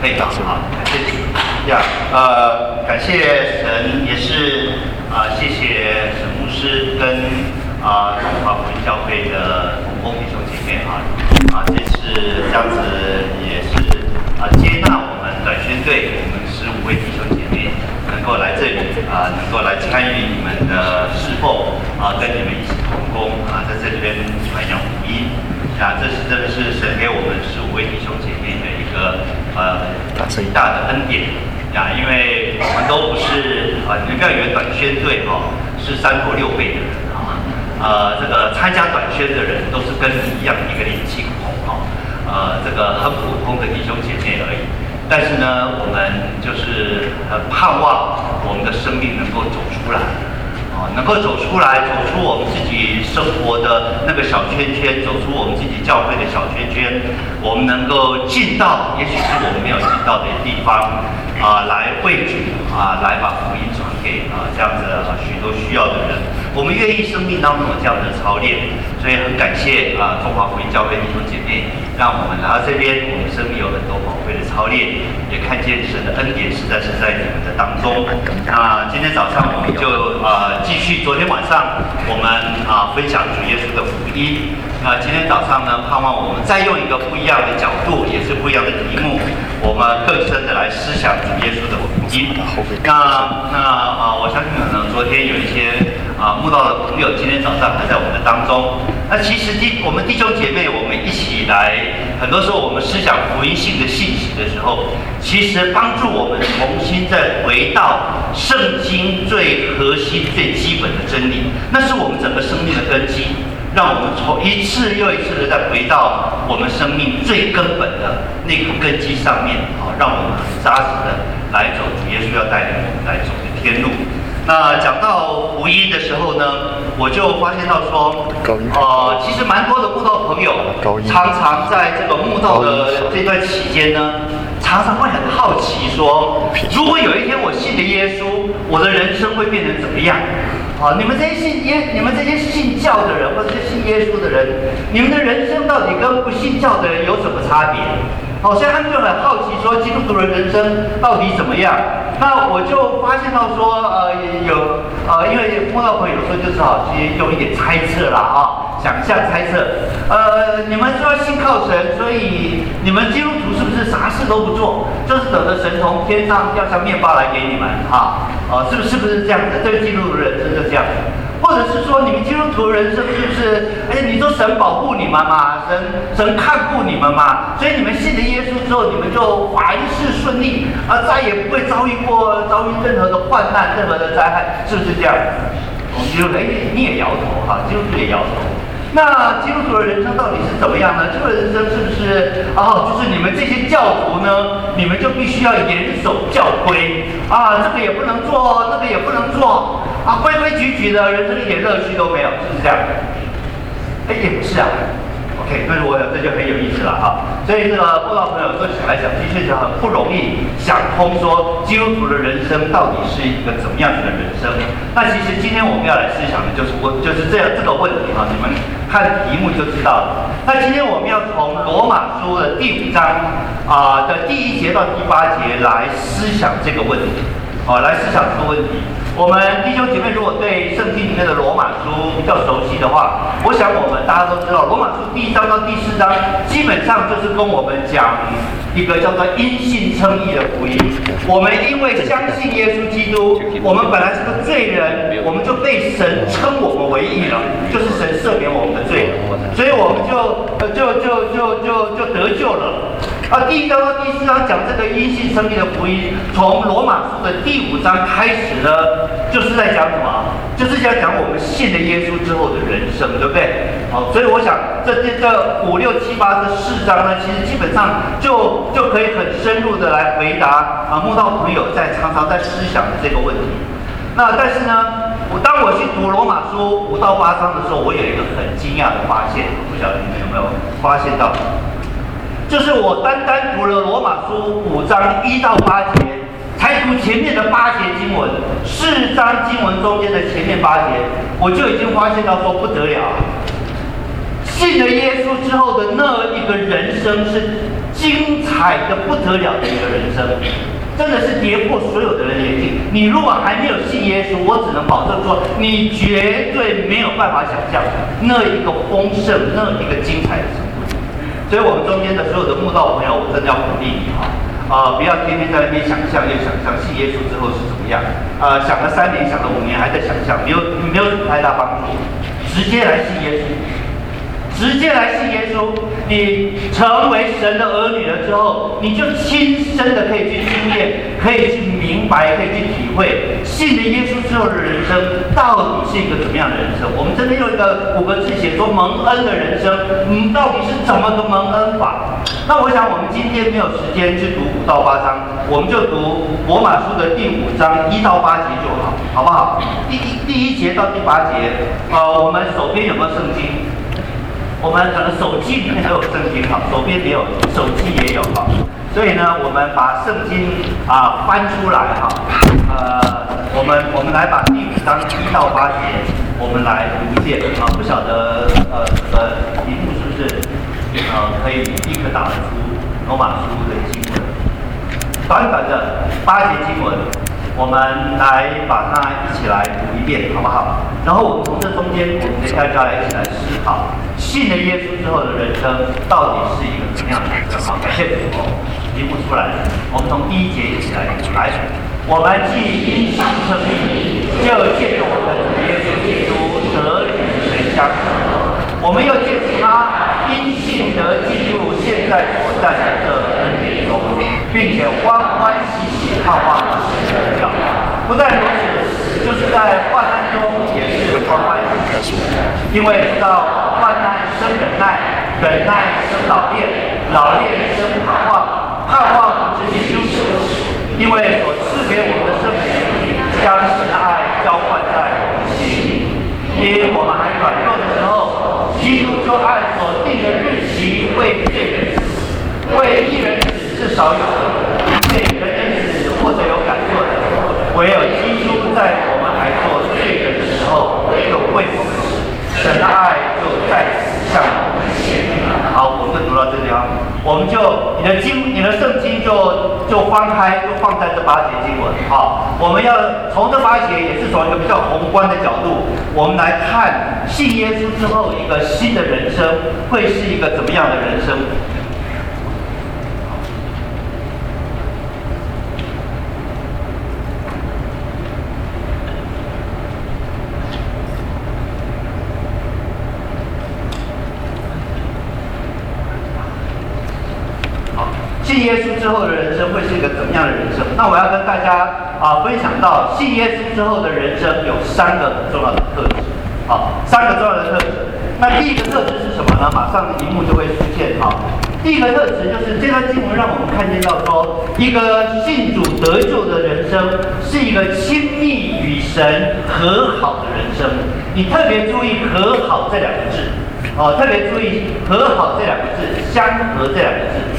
可以吧？好，感谢主呀，感谢神，也是谢谢沈牧师跟中华福音教会的同工弟兄姐妹这次这样子也是接纳我们短宣队，我们15位弟兄姐妹能够来这里能够来参与你们的侍奉跟你们一起同工在这里边传扬福音这是真的是神给我们15位弟兄姐妹的一个极大的恩典因为我们都不是你们不要以为短宣队是3头6臂的人这个参加短宣的人都是跟你一样一个脸青红这个很普通的弟兄姐妹而已。但是呢，我们就是很盼望我们的生命能够走出来，能够走出来，走出我们自己生活的那个小圈圈，走出我们自己教会的小圈圈，我们能够进到，也许是我们没有进到的地方，来为主来把福音传给这样子许多需要的人。我们愿意生命当中有这样的操练，所以很感谢中华福音教会弟兄姐妹，让我们来到这边，我们生命有很多宝贵的操练，也看见神的恩典实在是在你们的当中。今天早上我们就继续昨天晚上我们分享主耶稣的福音。今天早上呢，盼望我们再用一个不一样的角度，也是不一样的题目，我们更深的来思想主耶稣的福音。我相信可能昨天有一些慕道的朋友，今天早上还在我们的当中。那其实我们弟兄姐妹，我们一起来，很多时候我们思想福音性的信息的时候，其实帮助我们重新再回到圣经最核心、最基本的真理，那是我们整个生命的根基。让我们从一次又一次的再回到我们生命最根本的那个根基上面让我们很扎实的来走主耶稣要带领我们来走的天路。那讲到福音的时候呢，我就发现到说，其实蛮多的慕道朋友常常在这个慕道的这段期间呢，常常会很好奇说，如果有一天我信了耶稣，我的人生会变成怎么样？你们这些信教的人，或者是信耶稣的人，你们的人生到底跟不信教的人有什么差别？所以他们就很好奇说，基督徒的人生到底怎么样？那我就发现到说，因为慕道朋友有时候就是去用一点猜测啦想象猜测。你们说信靠神，所以你们基督徒是不是啥事都不做，就是等着神从天上掉下面包来给你们是不是这样子？这个基督徒的人生就这样子。或者是说，你们基督徒的人生是不是？你说神保护你们嘛，神看顾你们嘛，所以你们信了耶稣之后，你们就凡事顺利再也不会遭遇任何的患难、任何的灾害，是不是这样？我们基督徒你也摇头基督徒也摇头。那基督徒的人生到底是怎么样呢？基督徒的人生是不是就是你们这些教徒呢，你们就必须要严守教规这个也不能做，那个也不能做规规矩矩的，人生一点乐趣都没有，是不是这样？也不是OK， 但是这就很有意思了所以这个慕道朋友都想来想去，确实很不容易想通说基督徒的人生到底是一个怎么样子的人生。那其实今天我们要来思想的就是这个问题你们看题目就知道了。那今天我们要从罗马书的第5章的第1节到第8节来思想这个问题来思想这个问题。我们弟兄姐妹如果对圣经里面的罗马书比较熟悉的话，我想我们大家都知道，罗马书第1章到第4章基本上就是跟我们讲一个叫做因信称义的福音。我们因为相信耶稣基督，我们本来是个罪人，我们就被神称我们为义了，就是神赦免我们的罪，所以我们就得救了。第1章到第4章讲这个因信称义的福音，从罗马书的第5章开始呢，就是在讲什么？就是在讲我们信了耶稣之后的人生，对不对？所以我想这5、6、7、8这4章呢，其实基本上就可以很深入的来回答慕道朋友常常在思想的这个问题。那但是呢，当我去读罗马书5到8章的时候，我有一个很惊讶的发现，不晓得你们有没有发现到？就是我单读了罗马书5章1到8节，才读前面的8节经文，4章经文中间的前面8节，我就已经发现到说不得了， 信了耶稣之后的那一个人生是精彩的不得了的一个人生，真的是跌破所有的人眼镜。你如果还没有信耶稣，我只能保证说，你绝对没有办法想象那一个丰盛、那一个精彩的程度。所以，我们中间的所有的慕道朋友，我真的要鼓励你不要天天在那边想象信耶稣之后是怎么样。想了3年，想了5年，还在想象，没有什么太大帮助。直接来信耶稣。直接来信耶稣，你成为神的儿女了之后，你就亲身的可以去经验，可以去明白，可以去体会，信了耶稣之后的人生到底是一个怎么样的人生？我们真的用一个5个字写说蒙恩的人生，到底是怎么个蒙恩法？那我想我们今天没有时间去读5到8章，我们就读罗马书的第5章1到8节就好，好不好？第1节到第8节，我们手边有没有圣经？我们可能手机里面都有圣经手边也有，手机也有所以呢，我们把圣经翻出来我们来把第5章1到8节，我们来读一遍不晓得题目是不是可以立刻打得出罗马书的经文，短短的8节经文。我们来把它一起来读一遍，好不好？然后我们从这中间，我们大家一起来思考，信了耶稣之后的人生到底是一个怎么样的人生？感谢主题目出来了，我们从第1节一起来读。来，我们既因信称义，就借着我们的主耶稣基督得与神相合。我们又借着他因信得进入现在所站的这恩典中，并且欢欢喜喜盼望神的荣耀。不但如此，就是在患难中也是欢欢喜喜，因为知道患难生忍耐，忍耐生老练，老练生盼望，盼望不至于羞耻，因为所赐给我们的圣灵将神的爱浇灌在我们心里。因我们还软弱的时候，基督就按所定的日期为罪人死，为义人死至少有为人人死或者有敢做的，唯有基督在我们还做罪人的时候就为我们死，神的爱就在此向我们显明。好，我们就读到这里我们就你的圣经就翻开，就放在这8节经文我们要从这8节也是从一个比较宏观的角度，我们来看信耶稣之后一个新的人生会是一个怎么样的人生。信耶稣之后的人生会是一个怎么样的人生？那我要跟大家分享到，信耶稣之后的人生有3个很重要的特质，3个重要的特质。那第一个特质是什么呢？马上荧幕就会出现第一个特质就是这段经文让我们看见到说，一个信主得救的人生是一个亲密与神和好的人生。你特别注意“和好”这2个字特别注意“和好”这2个字，相合这2个字。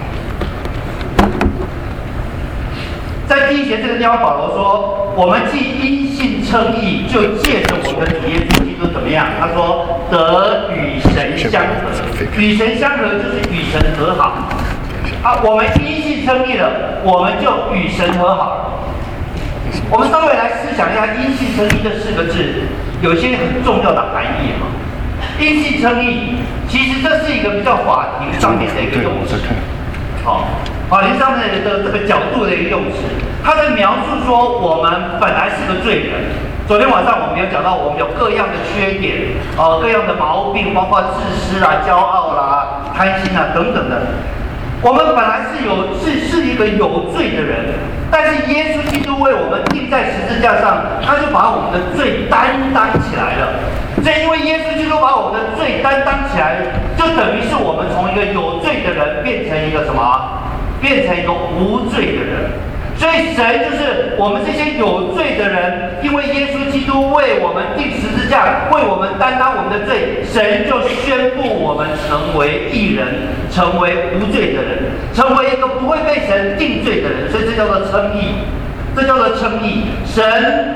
在第1节这个地方，保罗说：“我们既因信称义，就借着我们的主耶稣基督怎么样？”他说：“得与神相合。与神相合就是与神和好我们因信称义了，我们就与神和好。我们稍微来思想一下，因信称义这4个字有一些很重要的含义因信称义，其实这是一个比较法庭上面的一个用词。法庭上面的这个角度的一个用词，它在描述说我们本来是个罪人。昨天晚上我们有讲到，我们有各样的缺点，各样的毛病，包括自私骄傲贪心等等的。我们本来是一个有罪的人，但是耶稣基督为我们钉在十字架上，他就把我们的罪担当起来了。所以因为耶稣基督把我们的罪担当起来，就等于是我们从一个有罪的人变成一个什么？变成一个无罪的人。所以神就是我们这些有罪的人，因为耶稣基督为我们钉十字架，为我们担当我们的罪，神就宣布我们成为义人，成为无罪的人，成为一个不会被神定罪的人。所以这叫做称义，这叫做称义。神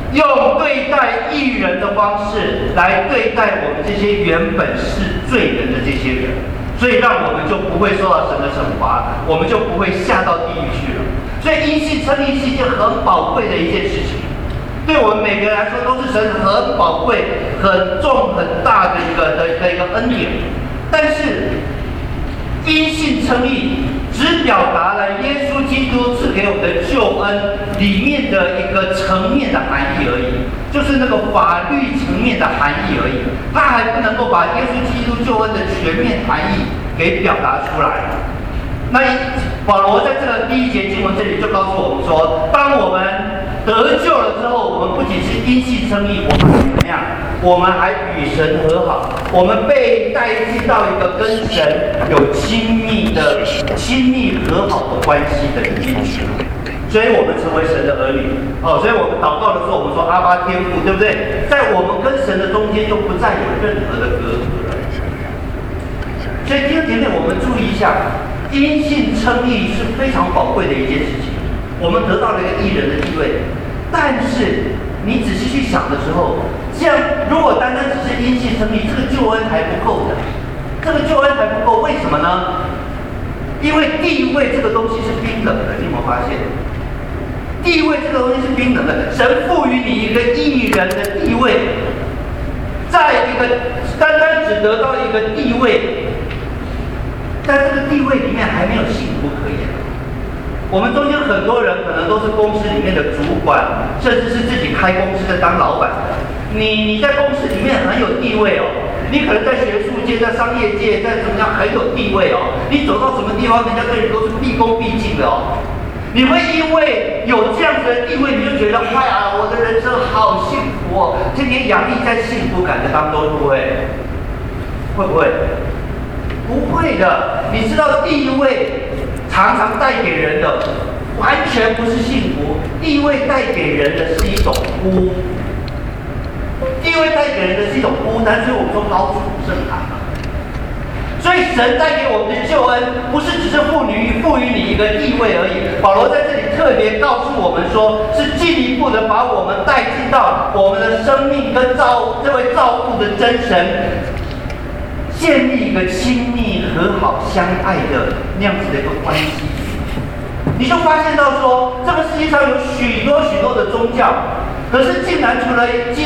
用对待义人的方式来对待我们这些原本是罪人的这些人，所以让我们就不会受到神的惩罚，我们就不会下到地狱去了。所以因信称义是一件很宝贵的一件事情，对我们每个人来说都是神很宝贵、很重、很大的一个恩典。但是因信称义只表达了耶稣基督赐给我们的救恩里面的一个层面的含义而已，就是那个法律层面的含义而已，它还不能够把耶稣基督救恩的全面含义给表达出来。那保罗在这个第1节经文这里就告诉我们说，当我们得救了之后，我们不仅是因信称义，我们还怎么样？我们还与神和好，我们被带进到一个跟神有亲密和好的关系的里面去，所以我们成为神的儿女。所以我们祷告的时候，我们说阿爸天父，对不对？在我们跟神的中间就不再有任何的隔阂了。所以弟兄姐妹，我们注意一下，因信称义是非常宝贵的一件事情，我们得到了一个义人的地位。但是你仔细去想的时候，这样如果单单只是因信称义，这个救恩还不够的，这个救恩还不够。为什么呢？因为地位这个东西是冰冷的，你有没有发现？地位这个东西是冰冷的，神赋予你一个义人的地位，在一个单单只得到一个地位，在这个地位里面还没有幸福可言。我们中间很多人可能都是公司里面的主管，甚至是自己开公司的当老板的。你在公司里面很有地位哦，你可能在学术界、在商业界、在怎么样很有地位哦。你走到什么地方，人家对你都是毕恭毕敬的哦。你会因为有这样子的地位，你就觉得哎呀，我的人生好幸福哦，天天洋溢在幸福感的当中，会不会？会不会？不会的。你知道地位常常带给人的完全不是幸福，地位带给人的是一种孤，地位带给人的是一种孤单，所以我们说高处不胜寒嘛。所以神带给我们的救恩，不是只是赋予你一个地位而已。保罗在这里特别告诉我们说，是进一步的把我们带进到我们的生命跟这位造物的真神，建立一个亲密和好相爱的那样子的一个关系。你就发现到说，这个世界上有许多许多的宗教，可是竟然除了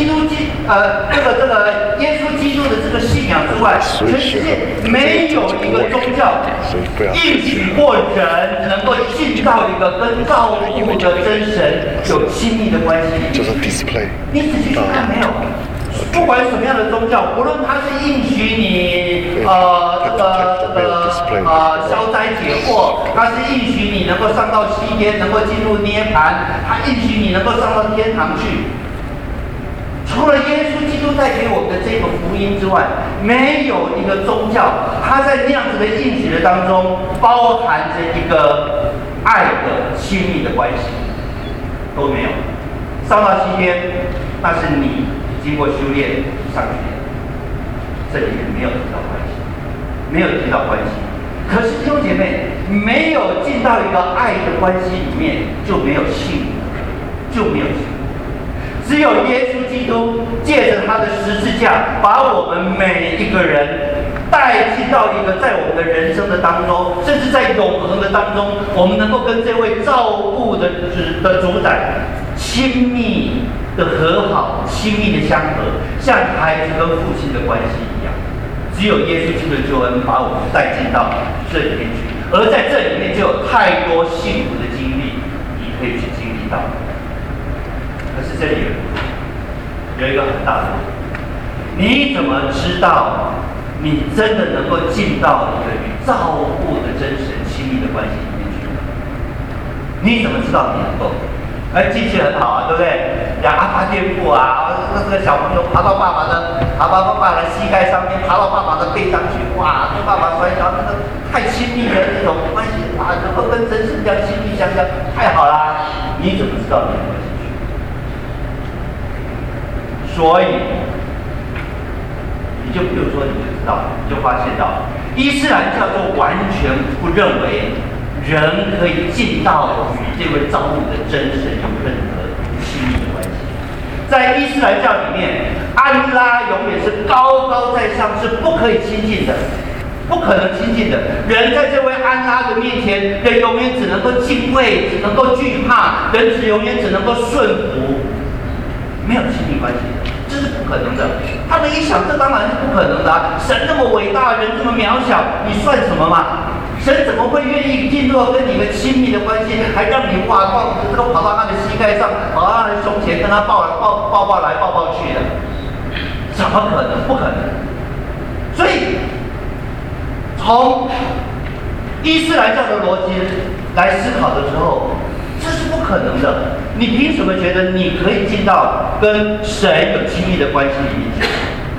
耶稣基督的这个信仰之外，全世界没有一个宗教应许过人能够进到一个跟造物的真神有亲密的关系。你仔细去看，没有。不管什么样的宗教，无论它是应许你消灾解惑，它是应许你能够上到西天，能够进入涅槃，它应许你能够上到天堂去。除了耶稣基督带给我们的这个福音之外，没有一个宗教，它在那样子的应许的当中，包含着一个爱的亲密的关系，都没有。上到西天，那是你经过修炼上去的，这里面没有提到关系，没有提到关系。可是弟兄姐妹，没有进到一个爱的关系里面，就没有幸福，就没有幸福。只有耶稣基督借着他的十字架，把我们每一个人带进到一个在我们的人生的当中，甚至在永恒的当中，我们能够跟这位造物的主宰亲密的和好，亲密的相合，像孩子跟父亲的关系一样。只有耶稣基督的救恩把我们带进到这里面去，而在这里面就有太多幸福的经历，你可以去经历到。可是这里有一个很大的问题，你怎么知道你真的能够进到一个与造物的真神亲密的关系里面去呢？你怎么知道你能够？进去很好啊，对不对？像阿爸天父啊，这个小朋友爬到爸爸的膝盖上面，爬到爸爸的背上去，哇，跟爸爸摔跤，那个太亲密的那种关系，哇，能够跟真神这样亲密相交，太好啦！你怎么知道你能够进去？所以，你就比如说，你就知道，你就发现到，伊斯兰教就完全不认为人可以进到与这位造物的真神有任何亲密的关系。 在伊斯兰教里面，安拉永远是高高在上，是不可以亲近的，不可能亲近的。人在这位安拉的面前，人永远只能够敬畏，只能够惧怕，人永远只能够顺服，没有亲密关系的，这是不可能的。他们一想，这当然是不可能的啊！神那么伟大，人这么渺小，你算什么嘛？神怎么会愿意进入跟你们亲密的关系，还让你跑到他的膝盖上，跑到他的胸前，跟他抱来抱抱去的？怎么可能？不可能！所以从伊斯兰教的逻辑来思考的时候，这是不可能的。你凭什么觉得你可以进到跟神有亲密的关系里面去？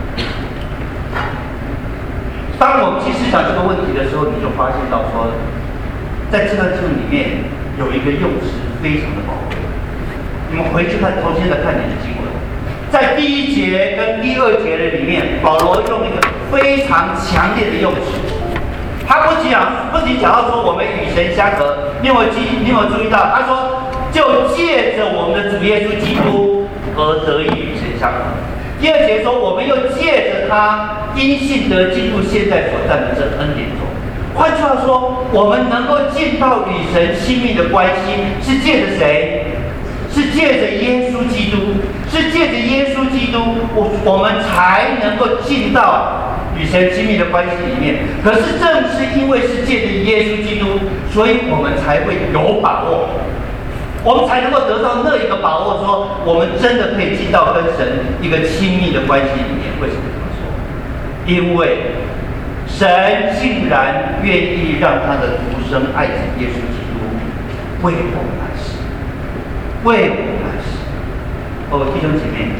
当我们去思想这个问题的时候，你就发现到说，在这段经文里面有一个用词非常的宝贵。你们回去重新的看你的经文，在第1节跟第2节的里面，保罗用一个非常强烈的用词。他不仅讲到说我们与神相合，你有注意到？他说就借着我们的主耶稣基督而得以与神相合。第2节说我们又借着他因信得进入现在所占的这恩典中。换句话说，我们能够进到与神亲密的关系，是借着谁？是借着耶稣基督，是借着耶稣基督，我们才能够进到与神亲密的关系里面。可是正是因为是借着耶稣基督，所以我们才会有把握，我们才能够得到那一个把握，说我们真的可以进到跟神一个亲密的关系里面。为什么这么说？因为神竟然愿意让他的独生爱子耶稣基督为我们来死，为我们来死。弟兄姐妹，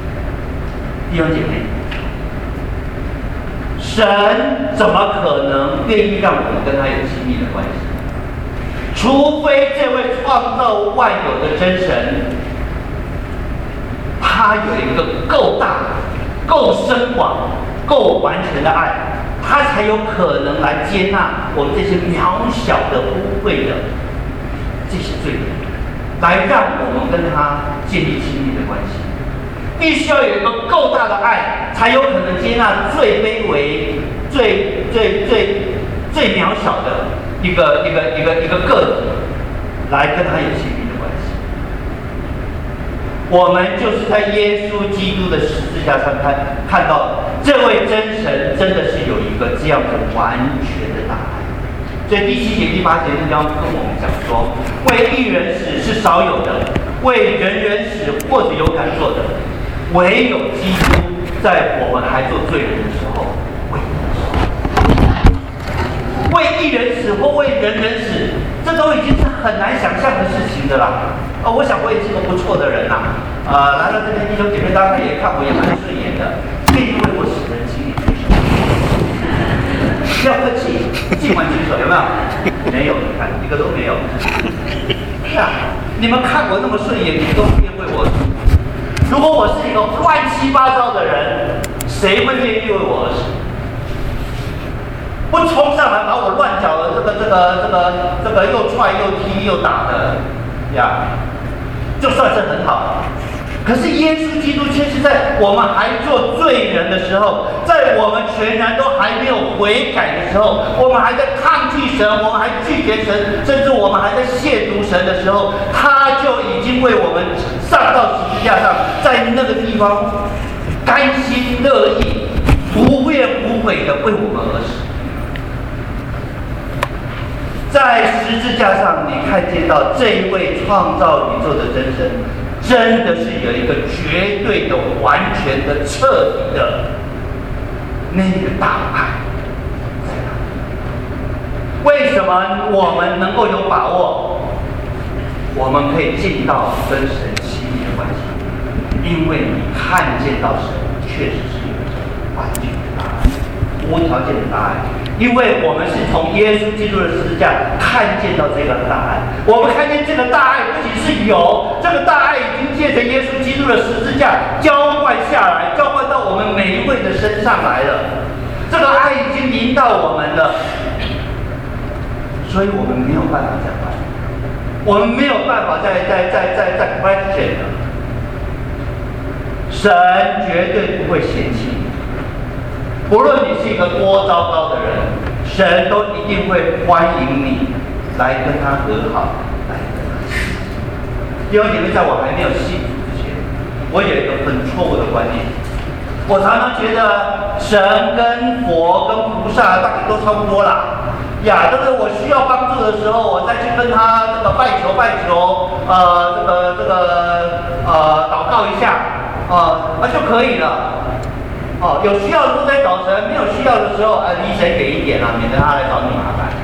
神怎么可能愿意让我们跟他有亲密的关系？除非这位创造万有的真神，他有一个够大、够深广、够完全的爱，他才有可能来接纳我们这些渺小的、污秽的这些罪人，来让我们跟他建立亲密的关系。必须要有一个够大的爱，才有可能接纳最卑微、最渺小的一个个体，来跟他有亲密的关系。我们就是在耶稣基督的十字架上看到这位真神真的是有一个这样的完全的大爱。所以第7节、第8节这地方跟我们讲说，为一人死是少有的，为人人死或者有敢做的，唯有基督在我们还做罪人的时候为我们死。为一人死或为人人死，这都已经是很难想象的事情的啦。我想我也是个不错的人呐。来到这边弟兄姐妹，大家也看我也蛮顺眼的，愿意为我死的人请你举手。不要客气，尽管举手，有没有？没有，你看一个都没有。是啊，你们看我那么顺眼，你们都不愿为我死。如果我是一个乱七八糟的人，谁会愿意为我而死？不冲上来把我乱搅的这个又踹又踢又打的呀，就算是很好。可是耶稣基督却是在我们还做罪人的时候，在我们全然都还没有悔改的时候，我们还在抗拒神，我们还拒绝神，甚至我们还在亵渎神的时候，他就已经为我们上到十字架上，在那个地方甘心乐意、无怨无悔的为我们而死。在十字架上，你看见到这一位创造宇宙的真神，真的是有一个绝对的、完全的、彻底的那个大爱在哪里？为什么我们能够有把握？我们可以进到跟神亲密的关系，因为你看见到神确实是有着完全的大爱、无条件的大爱。因为我们是从耶稣基督的十字架看见到这个大爱，我们看见这个大爱不仅是有，这个大爱已经借着耶稣基督的十字架浇灌下来，浇灌到我们每一位的身上来了。这个爱已经临到我们了，所以我们没有办法再换，我们没有办法再 question 了。 神绝对不会嫌弃你。不论你是一个多糟糕的人，神都一定会欢迎你来跟他和好，来跟他亲近。弟兄姐妹，在我还没有信主之前，我有一个很错误的观念。我常常觉得神跟佛跟菩萨大概都差不多啦。呀，对不对？我需要帮助的时候，我再去跟他这个拜求，祷告一下，就可以了。有需要的时候再找神，没有需要的时候，离神远一点啊，免得他来找你麻烦。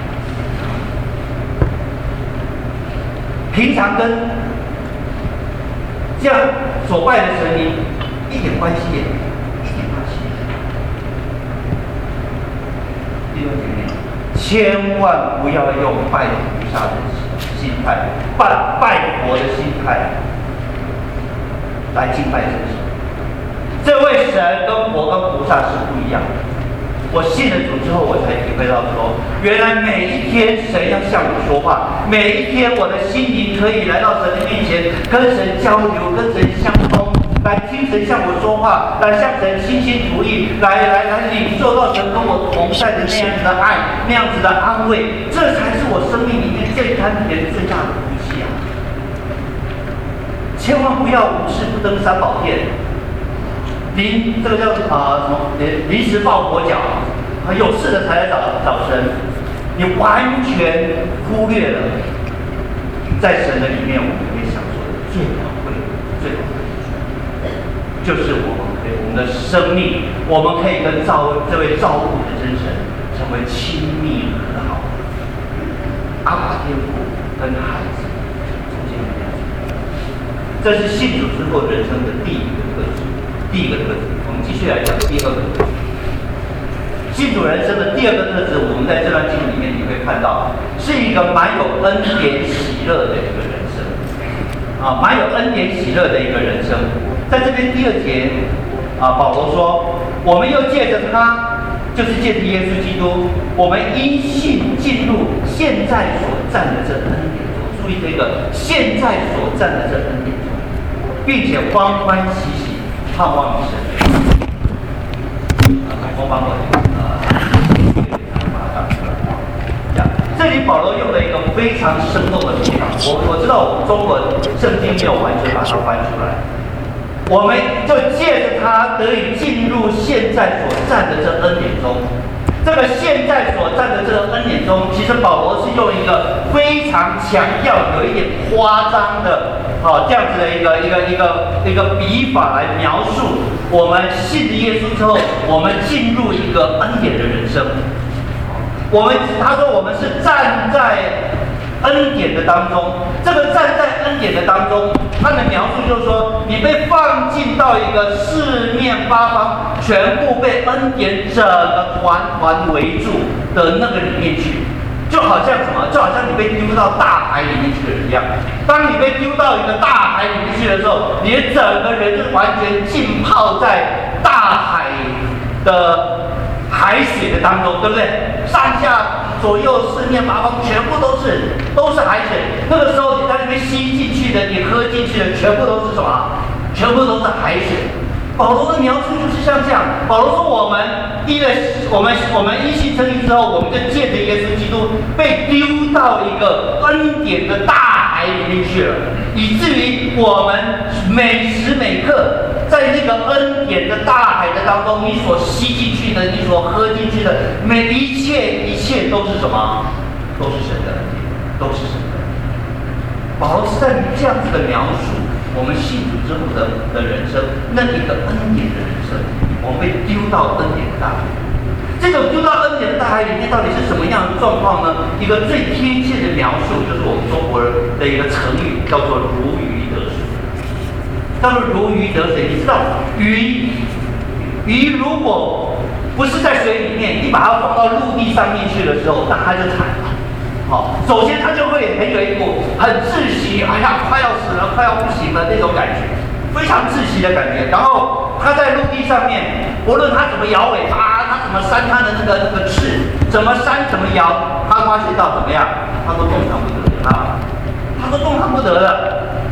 平常跟这样所拜的神明一点关系也没有，一点关系也没有。弟兄姐妹，千万不要用拜菩萨的心态、拜佛的心态来敬拜神。这位神跟佛跟菩萨是不一样的。我信了主之后，我才体会到说，原来每一天神要向我说话，每一天我的心灵可以来到神的面前，跟神交流，跟神相通，来听神向我说话，来向神倾心吐意，来领受到神跟我同在的那样子的爱，那样子的安慰，这才是我生命里面最甘甜、最大的福气啊！千万不要无事不登三宝殿。这个叫什么？临时抱佛脚，有事的才来找神，你完全忽略了在神的里面我们可以享受的最宝贵、最宝贵的，就是我们的生命，我们可以跟这位造物的真神成为亲密和好的阿爸天父跟孩子中间的样子。这是信主之后人生的第一个特质。我们继续来讲第二个特质。信主人生的第二个特质，我们在这段经文里面你会看到，是一个蛮有恩典喜乐的一个人生，蛮有恩典喜乐的一个人生。在这边第二节，保罗说，我们又借着他，就是借着耶稣基督，我们因信进入现在所占的这恩典中。注意这个现在所占的这恩典中，并且欢欢喜喜。盼望神，我帮我这里保罗用了一个非常生动的图像。我知道我们中文圣经没有完全把它翻出来，我们就借着它得以进入现在所占的这恩典中。这个现在所占的这个恩典中，其实保罗是用一个非常强调、有一点夸张的，这样子的一个笔法来描述我们信了耶稣之后，我们进入一个恩典的人生。他说我们是站在恩典的当中，这个站在恩典的当中，他的描述就是说，你被放进到一个四面八方全部被恩典整个团围住的那个里面去，就好像什么？就好像你被丢到大海里面去的人一样。当你被丢到一个大海里面去的时候，你的整个人是完全浸泡在大海的海水的当中，对不对？上下左右四面八方全部都是海水。那个时候你在那边吸进去的，你喝进去的，全部都是什么？全部都是海水。保罗的描述就是像这样。保罗说我们因信称义之后，我们就借着耶稣基督被丢到一个恩典的大海里面去了，以至于我们每时每刻在那个恩典的大海的当中，你所吸进去的，你所喝进去的，一切都是什么？都是神的恩典，都是神的恩典。保罗是在这样子的描述我们信主之后的人生，那一个恩典的人生，我们被丢到恩典的大海。这种丢到恩典的大海里面，到底是什么样的状况呢？一个最贴切的描述，就是我们中国人的一个成语，叫做如鱼得水。叫做如鱼得水。你知道鱼如果不是在水里面，你把它放到陆地上面去的时候，那它就惨了。首先它就会很有一股很窒息，哎呀，快要死了，快要不行了那种感觉，非常窒息的感觉。然后它在陆地上面，无论它怎么摇尾巴，它怎么扇它的那个翅，怎么扇怎么摇，它发觉到怎么样，它都动弹不得的。它都动弹不得的。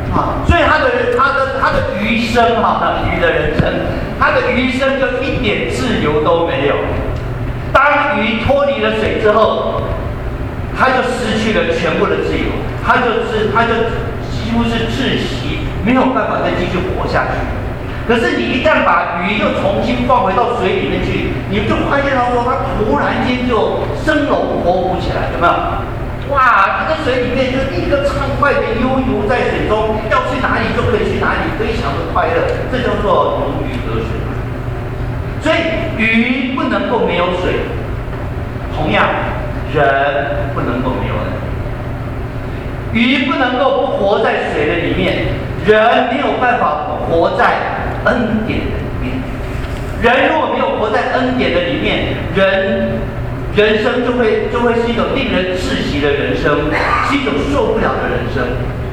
啊，所以他的余生鱼的人生，他的余生就一点自由都没有。当鱼脱离了水之后，他就失去了全部的自由，他就几乎是窒息，没有办法再继续活下去。可是你一旦把鱼又重新放回到水里面去，你就发现到说，它突然间就生龙活虎起来，有没有？哇，这个水里面就一个畅快的悠游在水中，要去哪里就可以去哪里，非常的快乐，这叫做如鱼得水。所以鱼不能够没有水，同样人不能够没有恩典。鱼不能够不活在水的里面，人没有办法不活在恩典的里面。人如果没有活在恩典的里面，人生就会是一种令人窒息的人生，是一种受不了的人生。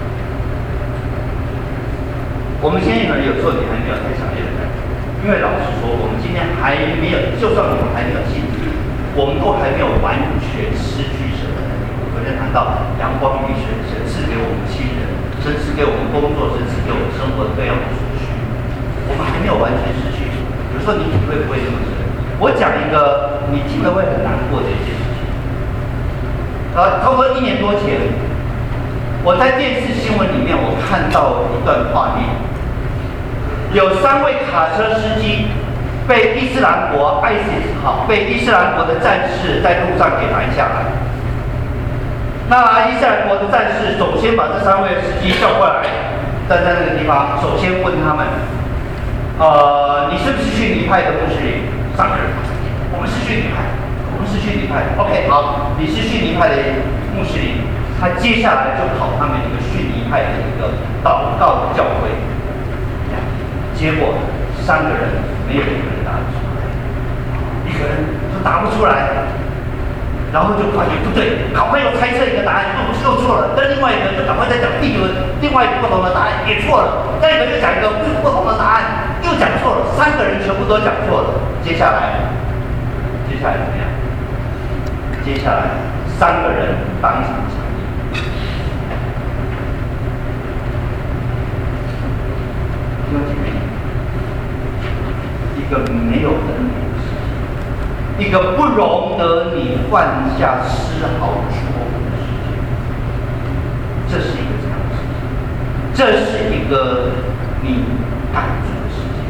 我们现在可能有时候你还没有太强烈的感觉，因为老实说，我们今天还没有，就算我们还没有信主，我们都还没有完全失去神的能力。昨天谈到阳光雨水，神赐给我们亲人，神赐给我们工作，神赐给我们生活各样的所需，我们还没有完全失去。有时候你体会不会这么深？我讲一个你听了会很难过的一件事情。差不多1年多前，我在电视新闻里面我看到一段画面，有3位卡车司机被伊斯兰国 ISIS 被伊斯兰国的战士在路上给拦下来。那伊斯兰国的战士首先把这3位司机叫过来，站在那个地方，首先问他们，你是不是逊尼派的穆斯林？3个人，我们是逊尼派，我们是逊尼派。OK， 好，你是逊尼派的穆斯林，他接下来就考他们一个逊尼派的一个祷告教会。结果3个人没有一个人答得出来，一个人都答不出来，然后就发觉不对，赶快又猜测一个答案，又错了，但另外一个就赶快再讲另外一个不同的答案也错了，再一个就讲一个不同的答案又讲错了，3个人全部都讲错了。接下来怎么样？接下来3个人当场抢赢。弟兄姐妹，一个没有恩典的事情，一个不容得你犯下丝毫错误的事情，这是一个这样的事情，这是一个你敢做的事情。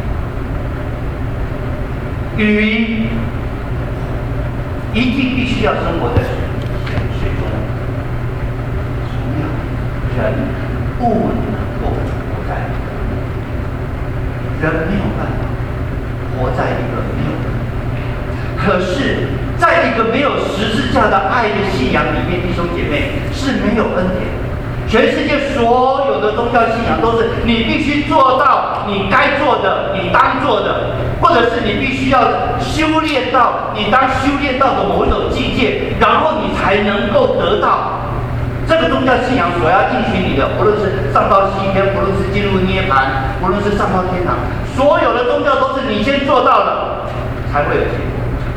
鱼一定必须要生活在水中，同样，人不能够活在人没有办法活在一个没有恩典，可是在一个没有十字架的爱的信仰里面，弟兄姐妹是没有恩典的。全世界所有的宗教信仰都是你必须做到你该做的，你当做的，或者是你必须要修炼到你当修炼到的某一种境界，然后你才能够得到这个宗教信仰所要应许你的，无论是上到西天，无论是进入涅槃，无论是上到天堂，所有的宗教都是你先做到了才会有结果。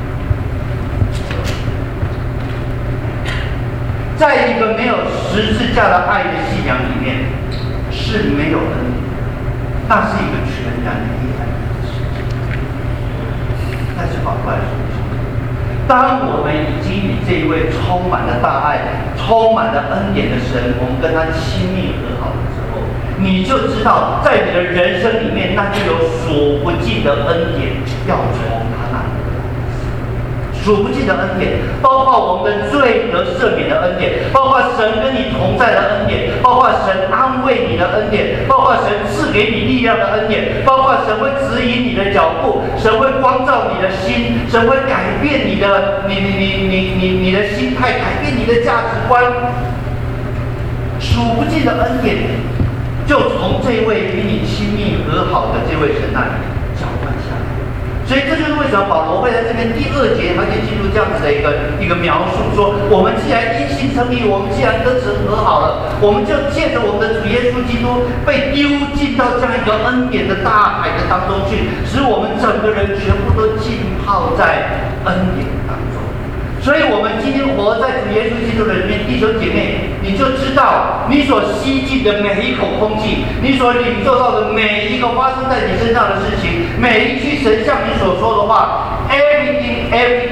在一个没有十字架的爱的信仰里面，是没有恩典的，那是一个全然黑暗的世界。但是反过来说，当我们已经与这一位充满了大爱、充满了恩典的神，我们跟他亲密和好的时候，你就知道，在你的人生里面，那就有数不尽的恩典要从他那里。数不尽的恩典，包括我们的罪得赦免的恩典，包括神跟你同在的恩典，包括神安慰你的恩典，包括神赐给你力量的恩典，包括神会指引你的脚步，神会光照你的心，神会改变你的你的心态，改变你的价值观。数不尽的恩典，就从这位与你亲密和好的这位神那里浇灌下来。所以这就是为什么保罗会在这边第2节他就进入这样子的一个描述，说我们既然因信称义，我们既然跟神和好了，我们就借着我们的主耶稣基督被丢进到这样一个恩典的大海的当中去，使我们整个人全部都浸泡在恩典当中。 所以我们今天活在主耶稣基督的里面，弟兄姐妹，你就知道你所吸进的每一口空气，你所领受到的每一个发生在你身上的事情，每一句神向你所说的话 ，everything，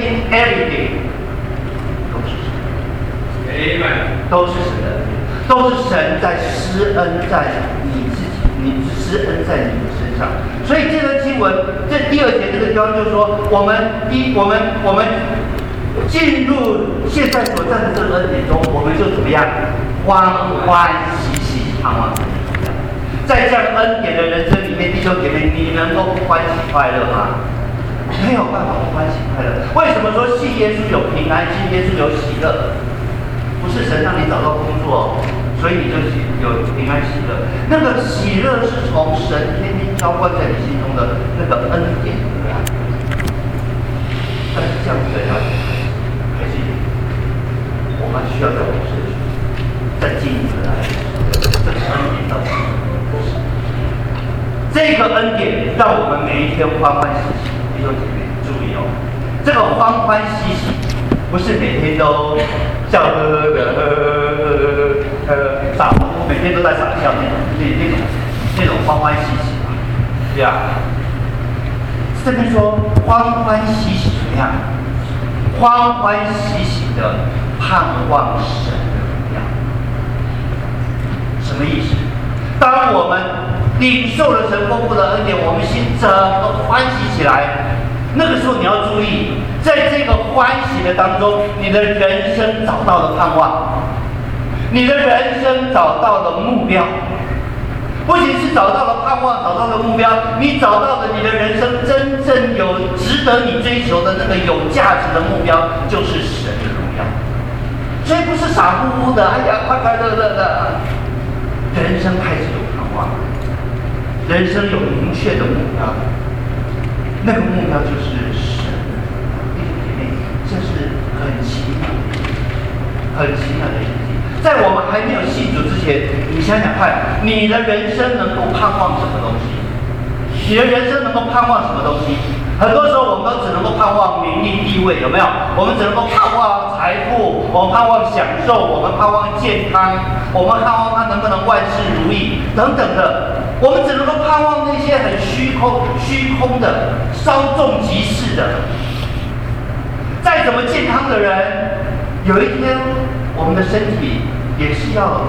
都是神的， Amen， 都是神的，都是神在施恩在你自己，你施恩在你的身上。所以这个经文，这第二节这个地方就说，我们进入现在所在的这个恩典中，我们就怎么样？欢欢喜喜盼望着你。在这样恩典的人生里面，弟兄姐妹，你能够不欢喜快乐吗？没有办法不欢喜快乐。为什么说信耶稣有平安，信耶稣有喜乐？不是神让你找到工作，所以你就有平安喜乐。那个喜乐是从神天天浇灌在你心中的那个恩典而来。但是这样子的要求还是我们需要在我们身上再进一步来，这个恩典到底是什么？这个恩典让我们每一天欢欢喜喜。弟兄姐妹注意哦，这个欢欢喜喜不是每天都笑呵呵的傻乎乎，每天都在傻笑那种欢欢喜喜嘛，对吧？这边说欢欢喜喜怎么样？欢欢喜喜的盼望神的荣耀，什么意思？当我们领受了神丰富的恩典，我们心整个欢喜起来。那个时候你要注意，在这个欢喜的当中，你的人生找到了盼望，你的人生找到了目标。不仅是找到了盼望，找到了目标，你找到了你的人生真正有值得你追求的那个有价值的目标，就是神的荣耀。所以不是傻乎乎的，哎呀，快快乐乐的。人生开始有盼望，人生有明确的目标，那个目标就是神。弟兄姐妹，这是很奇妙的一件事，很奇妙的一件事。在我们还没有信主之前，你想想看，你的人生能够盼望什么东西？你的人生能够盼望什么东西？很多时候我们都只能够盼望名利地位，有没有？我们只能够盼望财富，我们盼望享受，我们盼望健康，我们盼望他能不能万事如意等等的。我们只能够盼望那些很虚空的、稍纵即逝的。再怎么健康的人，有一天我们的身体也是要，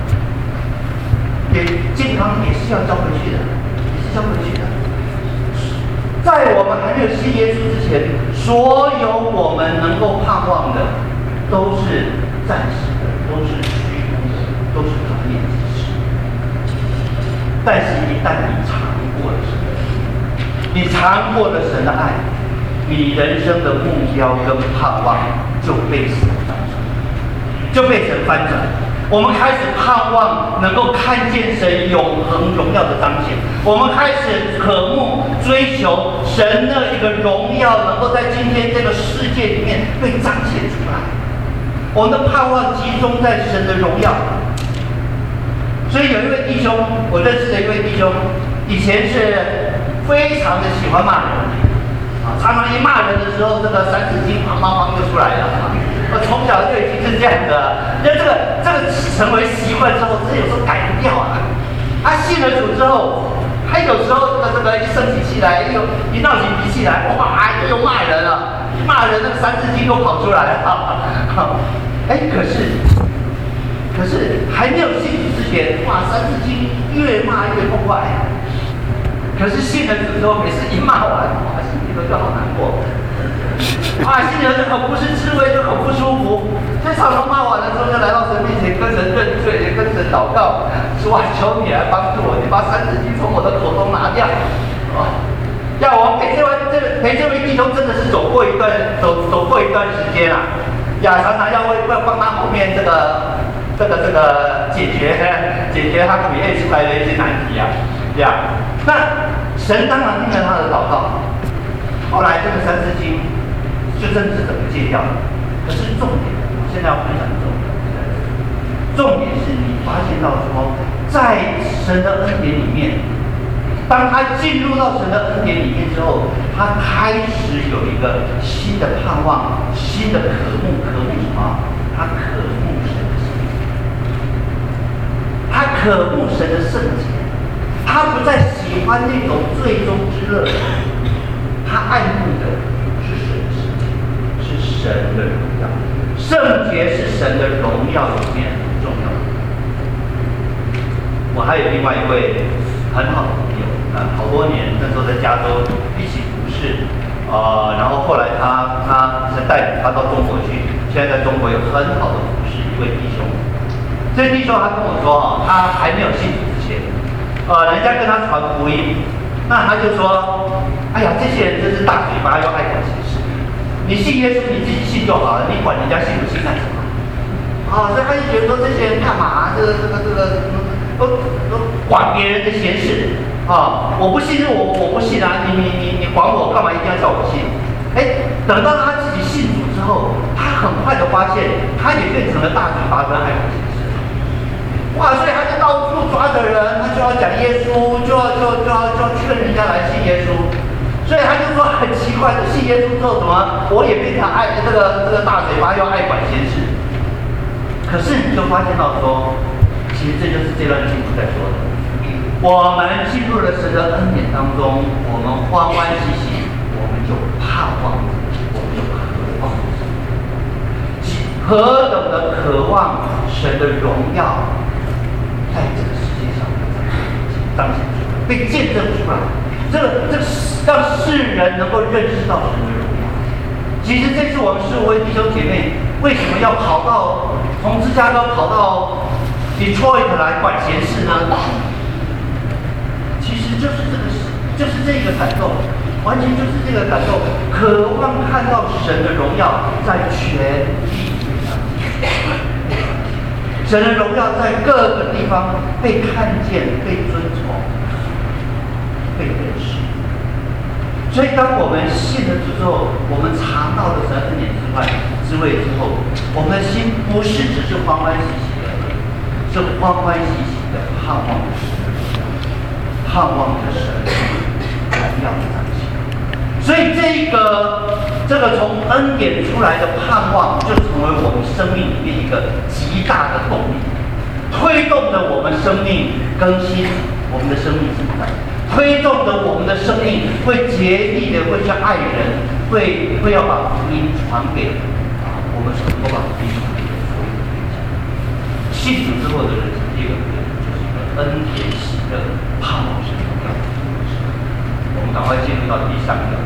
健康也是要交回去的，也是交回去的。在我们还没有信耶稣之前，所有我们能够盼望的，都是暂时的，都是虚空的，都是表面之事。但是，一旦你尝过了神的爱，你尝过了神的爱，你人生的目标跟盼望就被神翻转，就被神翻转。我们开始盼望能够看见神永恒荣耀的彰显，我们开始渴慕追求神的一个荣耀能够在今天这个世界里面被彰显出来。我们的盼望集中在神的荣耀。所以有一位弟兄，我认识的一位弟兄，以前是非常的喜欢骂人啊，常常一骂人的时候，这个三字经砰砰砰就出来了啊。我从小就已经是这样的，那这个成为习惯之后，这有时候改不掉啊。他信了主之后，他有时候这个一生起气来，一闹起脾气来，哇，又骂人了，骂人那个三字经又跑出来了。哎，可是还没有信主之前，哇，三字经越骂越痛快。可是信了主之后，每次一骂完，哇，心里头就好难过。啊，心里头就很不是滋味，就很不舒服。所以常常骂完了之后，就来到神面前，跟神认罪，跟神祷告，说：“求你来帮助我，你把三字经从我的口中拿掉。”要我陪这位弟兄真的是走过一段时间啊，常常要帮他后面这个解决他create出来的一些难题啊，那神当然听了他的祷告，后来这个三字经就真的是整个戒掉了。可是重点，我现在要分享的重点是你发现到说，在神的恩典里面， 当他进入到神的恩典里面之后，他开始有一个新的盼望、新的渴慕。渴慕什么？他渴慕神的圣洁，他渴慕神的圣洁，他不再喜欢那种最终之乐，他爱慕的是神的圣洁，是神的荣耀。圣洁是神的荣耀里面很重要的。我还有另外一位很好的朋友，好多年，那时候在加州一起服侍，然后后来他是带领他到中国去，现在在中国有很好的服侍一位弟兄。这位弟兄他跟我说他还没有信主之前，人家跟他传福音，那他就说，哎呀，这些人真是大嘴巴又爱管闲事，你信耶稣你自己信就好了，你管人家信不信干什么？所以他就觉得说这些人干嘛？都管别人的闲事我不信我不信啊！你管我干嘛？一定要叫我信？等到他自己信主之后，他很快的发现，他也变成了大嘴巴跟爱管闲事。哇！所以他就到处抓着人，他就要讲耶稣，就要劝人家来信耶稣。所以他就说很奇怪的，信耶稣之后怎么我也变成这个大嘴巴又爱管闲事？可是你就发现到说，其实这就是这段经文在说的。我们进入了神的恩典当中，我们欢欢喜喜，我们就盼望，我们就渴望，何等的渴望神的荣耀在这个世界上彰显出来，被见证出来，这让世人能够认识到神的荣耀。其实这次我们4、5位弟兄姐妹为什么要从芝加哥跑到 Detroit 来管闲事呢？其实就是这个感动，完全就是这个感动，渴望看到神的荣耀在全地上，神的荣耀在各个地方被看见、被尊崇、被认识。所以，当我们信了主之后，我们尝到了神恩典之味之后，我们的心不是只是欢欢喜喜的，是欢欢喜喜的盼望着神的荣耀，盼望着神荣耀的彰显。所以，这个从恩典出来的盼望，就成为我们生命里面一个极大的动力，推动着我们生命更新，我们的生命成长。推动着我们的生命会竭力的会去爱人，会要把福音传给我们所能够把福音传给所有的对象。信主之后的人生，第一个就是一个恩典喜乐盼望神荣耀的人生。我们赶快进入到第三个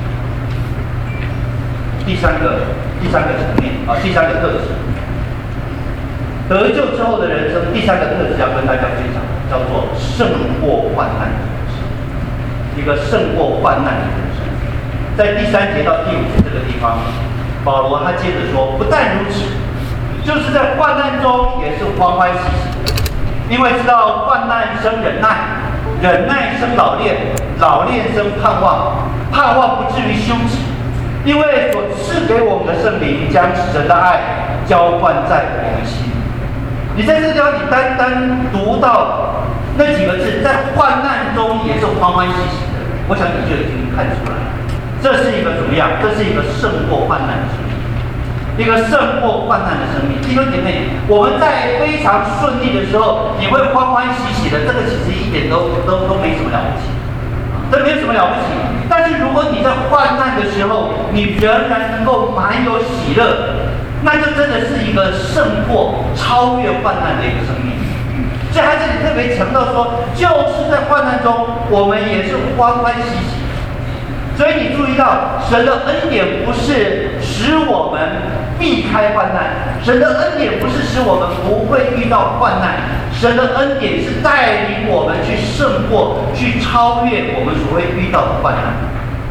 层面第三个特质。得救之后的人生，第三个特质要跟大家分享，叫做胜过患难。一个胜过患难的人生，在第3节到第5节这个地方，保罗他接着说，不但如此，就是在患难中也是欢欢喜喜的，因为知道患难生忍耐，忍耐生老练，老练生盼望，盼望不至于羞耻，因为所赐给我们的圣灵将神的爱浇灌在我们心里。你在这个地方，你单单读到那几个字，在患难中也是欢欢喜喜的，我想你就已经看出来了，这是一个怎么样？这是一个胜过患难的生命，一个胜过患难的生命。弟兄姐妹，我们在非常顺利的时候，你会欢欢喜喜的，这个其实一点都没什么了不起，这没有什么了不起。但是如果你在患难的时候，你仍然能够满有喜乐，那就真的是一个胜过、超越患难的一个生命。所以他这里特别强调说，就是在患难中，我们也是欢欢喜喜。所以你注意到，神的恩典不是使我们避开患难，神的恩典不是使我们不会遇到患难，神的恩典是带领我们去胜过、去超越我们所会遇到的患难。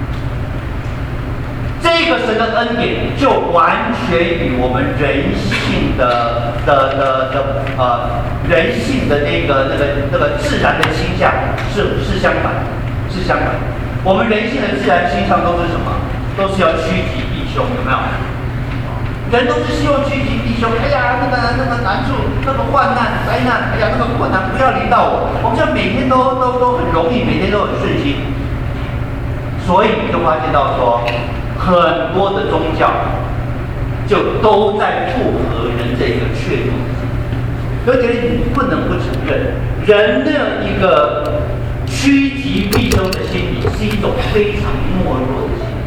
这个神的恩典就完全与我们人性的人性的那个自然的倾向是相反的，是相反的。我们人性的自然倾向都是什么？都是要趋吉避凶，有没有？ 人都是希望趋吉避凶。哎呀，那个难处，那个患难、灾难，哎呀，那个困难不要临到我。我们就每天都很容易，每天都很顺心。所以你就发现到说，很多的宗教就都在附和人这个怯懦。而且你不能不承认，人的一个趋吉避凶的心理是一种非常懦弱的心理。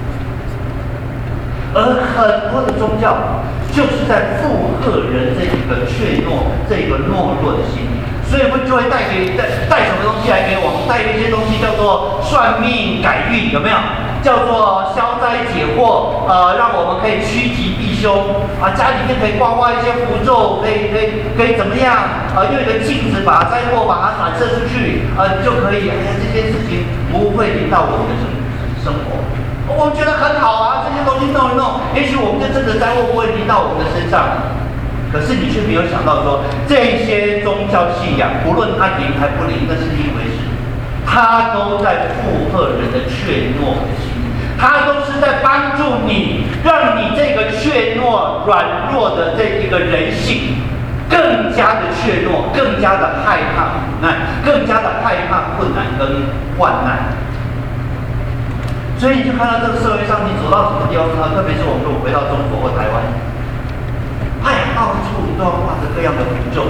而很多的宗教就是在附和人这一个怯懦、这一个懦弱的心理，所以就会带什么东西来给我们？带一些东西叫做算命改运，有没有？叫做消灾解惑，让我们可以趋吉避凶啊，家里面可以挂一些符咒，可以怎么样？用一个镜子把灾祸把它反射出去，就可以。哎呀，这件事情不会临到我们的生活。我们觉得很好啊，这些东西弄一弄，也许我们就真的灾祸不会临到我们的身上。可是你却没有想到说，这些宗教信仰，不论它灵还不灵，那是一回事，它都在附和人的怯懦的心，它都是在帮助你，让你这个怯懦、软弱的这一个人性，更加的怯懦，更加的害怕苦难，更加的害怕困难跟患难。所以你就看到这个社会上，你走到什么地方特别是我们如果回到中国或台湾，哎呀，到处都要挂着各样的符咒，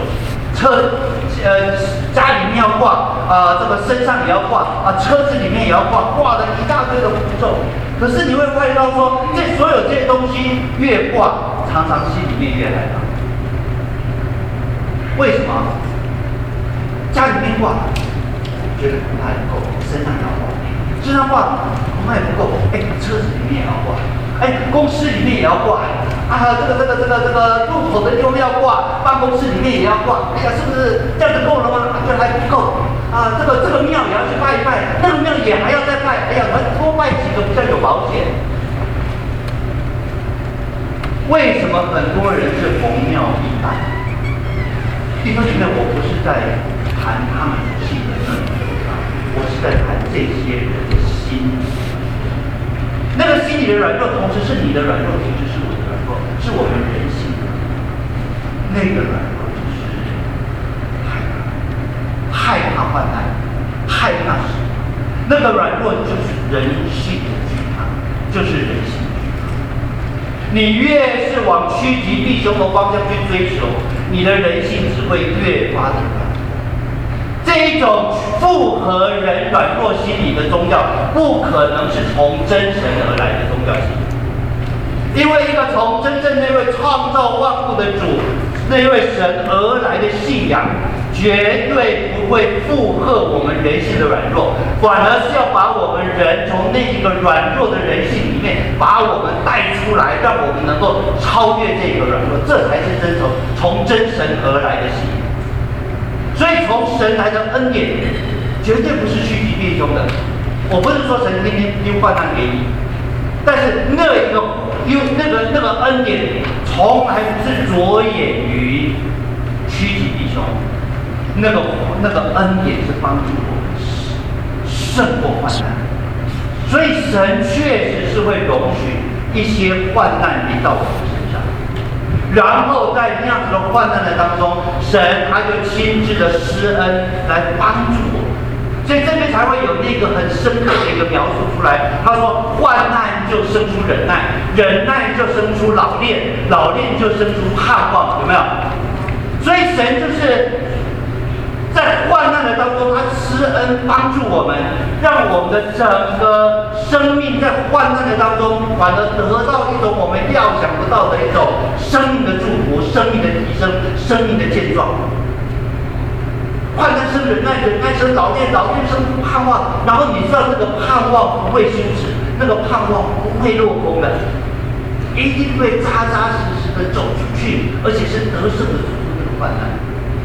家里面要挂，这个身上也要挂，车子里面也要挂了一大堆的符咒。可是你会发现到说，这所有这些东西越挂，常常心里面越害怕。为什么？家里面挂，觉得恐怕也不够，身上要挂。身上挂恐怕也不够，车子里面也要挂，公司里面也要挂，这个入口的地方要挂，办公室里面也要挂，哎呀，是不是这样子够了吗？这还不够啊！这个庙也要去拜一拜，那个庙也还要再拜，哎呀，我们多拜几个比较有保险。为什么很多人是逢庙必拜？弟兄姐妹，我不是在谈他们信的那种。我是在谈这些人的心，那个心理的软弱，同时是你的软弱，同时是我的软弱，是我们人性的那个软弱，就是害怕患难，害怕死亡。那个软弱就是人性的惧怕，就是人性的惧怕。你越是往趋吉避凶的方向去追求，你的人性只会越发的软。这一种附和人软弱心理的宗教，不可能是从真神而来的宗教信仰，因为一个从真正那位创造万物的主，那位神而来的信仰，绝对不会附和我们人性的软弱，反而是要把我们人从那一个软弱的人性里面，把我们带出来，让我们能够超越这个软弱，这才是真从真神而来的信仰。所以从神来的恩典，绝对不是趋吉避凶的。我不是说神天天丢患难给你，但是那个恩典，从来不是着眼于趋吉避凶。那个恩典是帮助我们胜过患难。所以神确实是会容许一些患难临到我们身上。然后在那样子的患难的当中，神他就亲自的施恩来帮助我们，所以这边才会有那个很深刻的一个描述出来。他说，患难就生出忍耐，忍耐就生出老练，老练就生出盼望，有没有？所以神就是在患难的当中，他施恩帮助我们，让我们的整个生命在患难的当中，反而得到一种我们料想不到的一种生命的祝福、生命的提升、生命的健壮。患难生忍耐，忍耐生老练，老练生盼望。然后你知道，那个盼望不会羞耻，那个盼望不会落空的，一定会扎扎实实的走出去，而且是得胜的走出这个患难。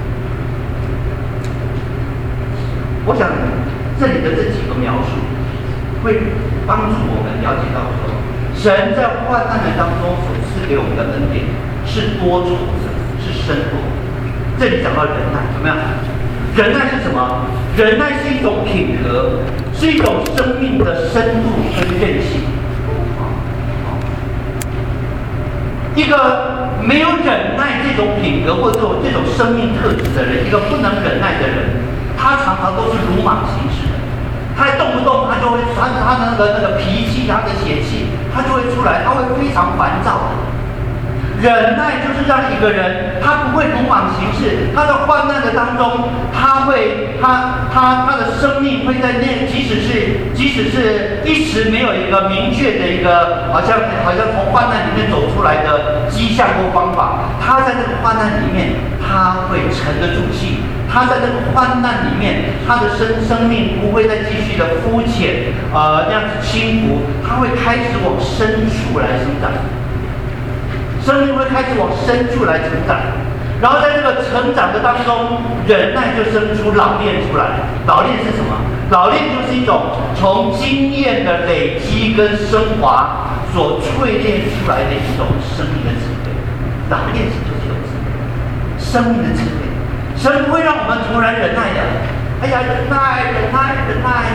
我想这里的这几个描述会帮助我们了解到说，神在患难的当中所赐给我们的恩典是多重的，是深度。这里讲到忍耐，怎么样？忍耐是什么？忍耐是一种品格，是一种生命的深度跟韧性。 一个没有忍耐这种品格或者这种生命特质的人，一个不能忍耐的人，他常常都是鲁莽行事的。他动不动他就会他的那个脾气，他的血气，他就会出来，他会非常烦躁的。忍耐就是让一个人他不会鲁莽行事，他的患难的当中，他的生命会在那，即使是一时没有一个明确的一个好像从患难里面走出来的迹象或方法，他在这个患难里面他会沉得住气，他在这个患难里面他的生命不会再继续的肤浅那样子轻浮，他会开始往深处来生长。生命会开始往深处来成长，然后在这个成长的当中，忍耐就生出老练出来。老练是什么？老练就是一种从经验的累积跟升华所淬炼出来的一种生命的智慧。老练就是一种智慧，生命的智慧。神不会让我们突然忍耐的，哎呀，忍耐，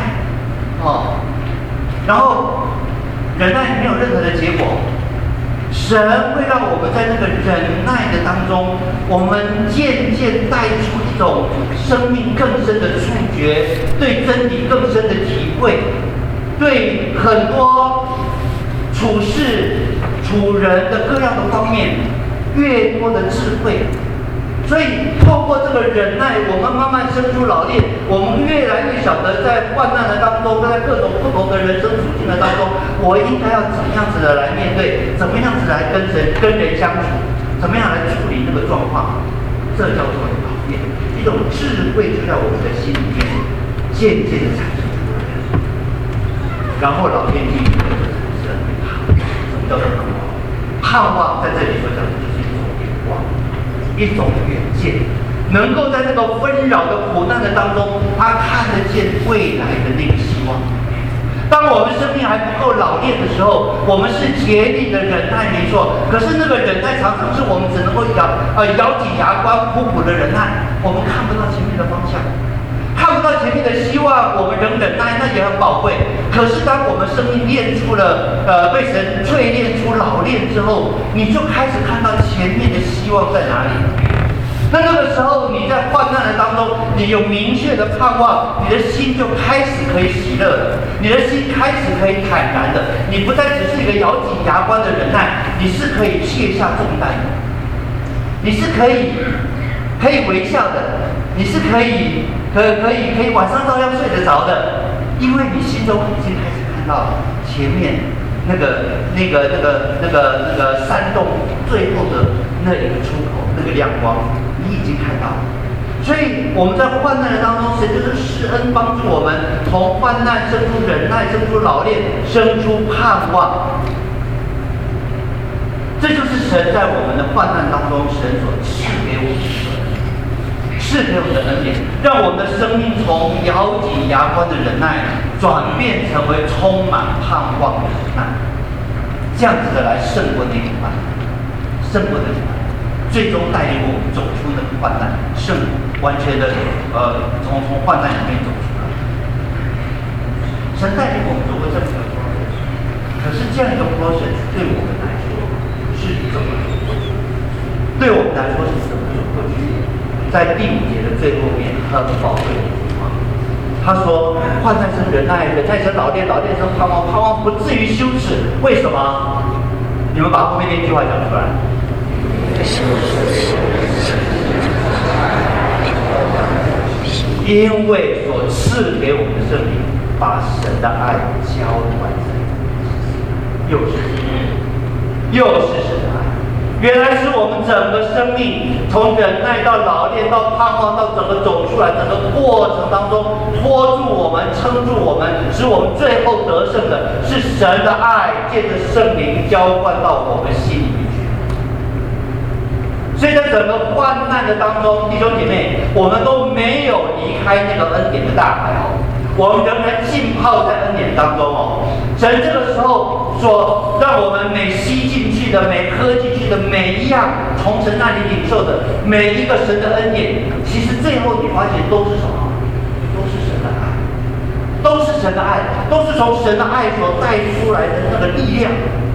然后忍耐没有任何的结果。神会让我们在那个忍耐的当中，我们渐渐带出一种生命更深的触觉，对真理更深的体会，对很多处事、处人的各样的方面越多的智慧。所以透过这个忍耐，我们慢慢生出老练，我们越来越晓得在患难的当中，在各种不同的人生处境的当中，我应该要怎么样子的来面对，怎么样子来跟人相处，怎么样来处理那个状况，这叫做老练，一种智慧就在我们的心里面渐渐的产生出来。然后老练第一个就是什么叫做盼望？盼望在这里所讲的就是一种眼光。一种远见，能够在那个纷扰的苦难的当中，他看得见未来的那个希望。当我们生命还不够老练的时候，我们是竭力的忍耐，没错。可是那个忍耐常常是我们只能够咬紧牙关，苦苦的忍耐，我们看不到前面的方向，看不到前面的希望，我们仍忍耐，那也很宝贵。可是当我们生命练出了被神淬炼出老练之后，你就开始看到前面的希望在哪里。那个时候你在患难的当中，你有明确的盼望，你的心就开始可以喜乐了，你的心开始可以坦然的，你不再只是一个咬紧牙关的忍耐，你是可以卸下重担的，你是可以微笑的，你是可以晚上照样睡得着的，因为你心中已经开始看到前面那个山洞最后的那一个出口，那个亮光，你已经看到了。所以我们在患难的当中，神就是施恩帮助我们从患难生出忍耐，生出老练，生出盼望。这就是神在我们的患难当中，神所赐给我们的恩典，让我们的生命从咬紧牙关的忍耐，转变成为充满盼望的忍耐，这样子的来胜过那个患难，胜过那个患难，最终带领我们走出那个患难，完全的从患难里面走出来。神带领我们走过这样一个 process， 可是这样一个 process 对我们来说是怎么走过去？对我们来说是怎么走过去？在第5节的最后面，很宝贵的一句话，他说：“患难生忍耐，忍耐生老练，老练生盼望，盼望不至于羞耻。”为什么？你们把后面那句话讲出来。因为所赐给我们的圣灵，把神的爱浇灌在我们，又是神的爱。原来是我们整个生命从忍耐到老练到盼望到整个走出来，整个过程当中拖住我们，撑住我们，使我们最后得胜的是神的爱，借着圣灵浇灌到我们心里面去。所以在整个患难的当中，弟兄姐妹，我们都没有离开那个恩典的大海哦，我们仍然浸泡在恩典当中哦。神这个时候所让我们每吸进去的、每喝进去的、每一样从神那里领受的每一个神的恩典，其实最后你发现都是什么？都是神的爱，都是神的爱，都是从神的爱所带出来的那个力量。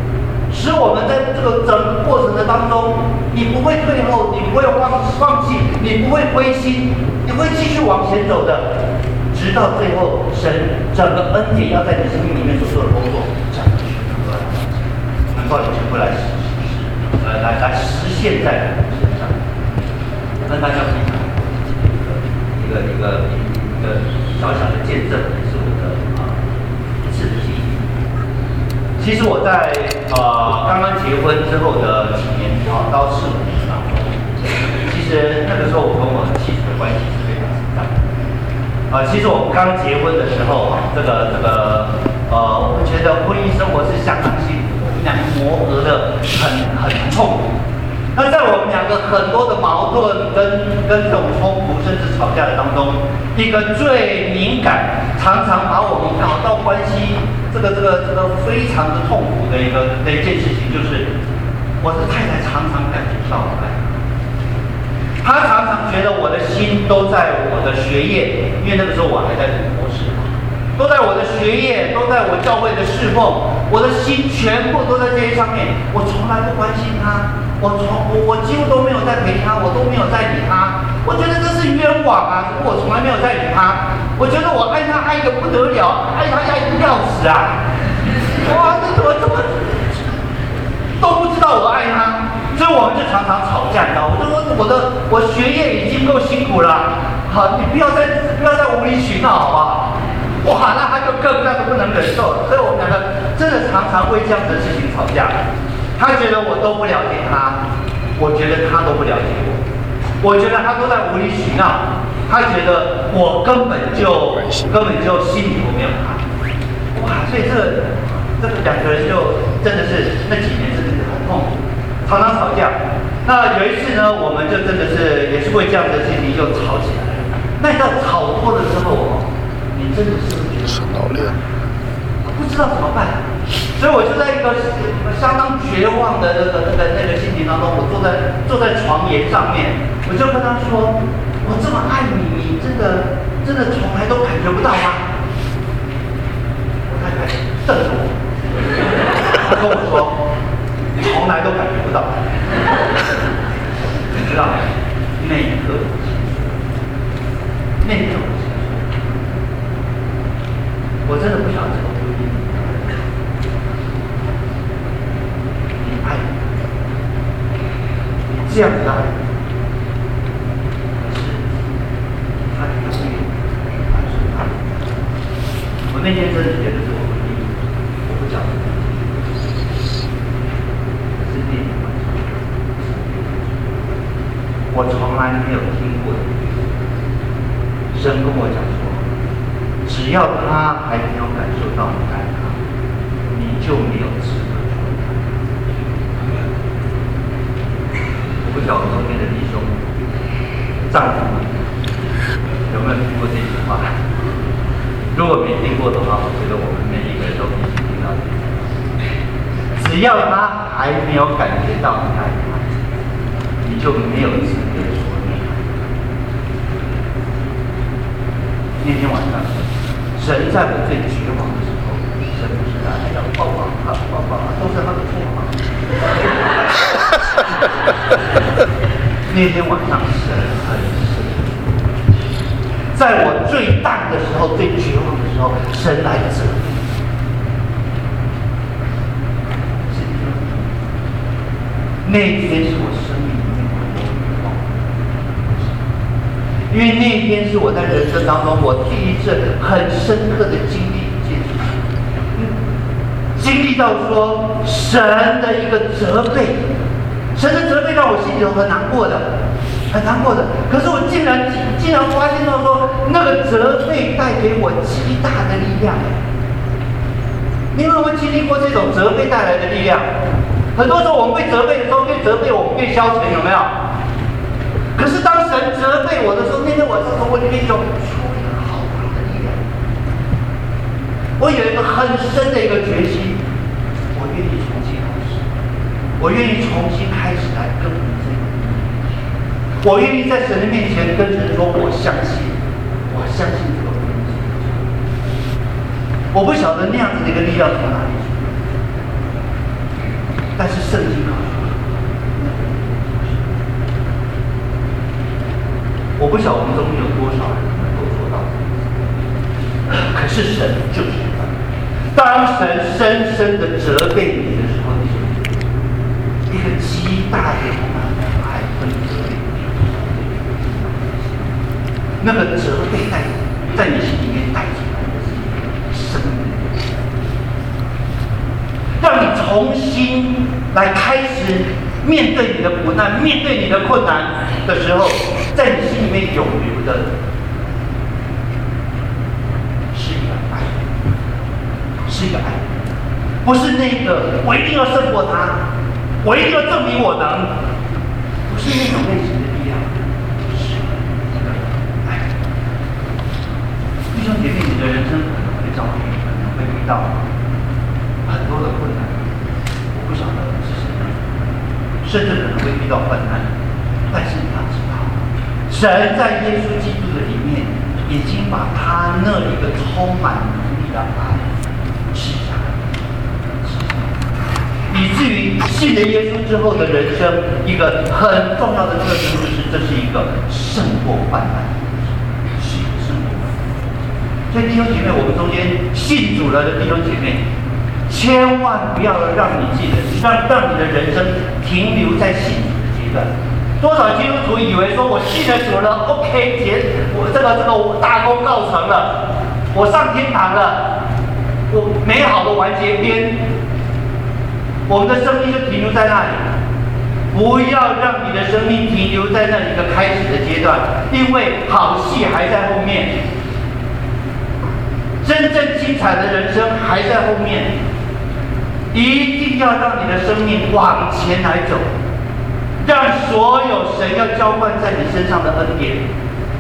使我们在这个整个过程的当中，你不会退后，你不会放弃，你不会灰心，你会继续往前走的，直到最后，神整个恩典要在你生命里面所做的工作，整个全部都能够全部来实现在我们身上。跟大家分享一个小小的见证，也是我的一次的经历。其实我在刚刚结婚之后的几年到4、5年当中，其实那个时候我跟我妻子的关系是非常紧张的。其实我们刚结婚的时候我们觉得婚姻生活是相当幸福，我们两个磨合的很痛苦。那在我们两个很多的矛盾跟这种冲突甚至吵架的当中，一个最敏感，常常把我们搞到关系这个非常的痛苦的一件事情，就是我的太太常常感觉到我爱她，常常觉得我的心都在我的学业，因为那个时候我还在读博士，都在我的学业，都在我教会的侍奉，我的心全部都在这些上面，我从来不关心她。我几乎都没有在陪他，我都没有在理他。我觉得这是冤枉啊！如果我从来没有在理他，我觉得我爱他爱得不得了，爱他爱得要死啊！哇，这怎么都不知道我爱他，所以我们就常常吵架，你知道？我就说我学业已经够辛苦了，好，你不要再无理取闹，好不好？哇，那他就更加的不能忍受了。所以我们两个真的常常为这样的事情吵架。他觉得我都不了解他，我觉得他都不了解我觉得他都在无理取闹，他觉得我根本就心里头没有他。哇，所以这个两个人就真的是那几年真的是很痛苦，常常吵架。那有一次呢，我们就真的是也是为这样的事情就吵起来了。那你知道吵多了之后，你真的是会觉得不知道怎么办。所以我就在一个相当绝望的那个心情当中，我坐在床沿上面，我就跟他说：“我这么爱你，你真的从来都感觉不到吗？”我太太瞪着我，她跟我说：“从来都感觉不到。”你知道吗？那一刻，我真的不晓得这个婚姻。爱你这样子爱，可是他永远还是他。我那天真的觉得这个婚姻，我不晓得，可是那天晚上，我从来没有听过的，神跟我讲说，只要他还没有感受到你爱他，你就没有资格。不晓得中间的弟兄、丈夫们有没有听过这句话？如果没听过的话，我觉得我们每一个人都必须听到这句话。只要他还没有感觉到你爱他，你就没有资格说你爱他。那天晚上，神在我最绝望的时候，神不是来要抱抱他，都是他的错嘛。那天晚上神很深，在我最淡的时候、最绝望的时候，神来责备。那天是我生命里面的绝望，因为那天是我在人生当中我第一次很深刻的经历一件事情，经历到说神的一个责备。神的责备让我心里头很难过的。可是我竟然发现到说，那个责备带给我极大的力量。你有没有经历过这种责备带来的力量？很多时候我们被责备的时候，越责备我们越消沉，有没有？可是当神责备我的时候，那天晚上我里面有出一个好大的力量。我有一个很深的一个决心，我愿意重新开始。我愿意重新开始来跟你这个，我愿意在神的面前跟神说，我相信这个婚姻。我不晓得那样子的一个力量从哪里出来。 但是圣经告诉我不晓得我们中间有多少人能够做到，可是神就是这样。当神深深的责备你的时候，一个极大的爱跟责备，那个责备在你心里面带出来的是生命，让你重新来开始面对你的苦难，面对你的困难的时候，在你心里面涌流的是一个爱，是一个爱，不是那个我一定要胜过他，我一定要证明我能，不是那种类型的力量，是一个爱。弟兄姐妹，你的人生可能会遭遇，可能会遇到很多的困难，我不晓得是什么，甚至可能会遇到患难，但是你要知道，神在耶稣基督的里面，已经把他那一个充满能力的爱赐下来，以至于信了耶稣之后的人生，一个很重要的特征就是，这是一个胜过患难，是一个胜过患难。所以弟兄姐妹，我们中间信主了的弟兄姐妹，千万不要让你自己的让你的人生停留在信主的阶段。多少基督徒以为说我信了主了 ，OK， 我这个大功告成了，我上天堂了，我美好的完结篇，我们的生命就停留在那里。不要让你的生命停留在那一个开始的阶段，因为好戏还在后面，真正精彩的人生还在后面。一定要让你的生命往前来走，让所有神要浇灌在你身上的恩典，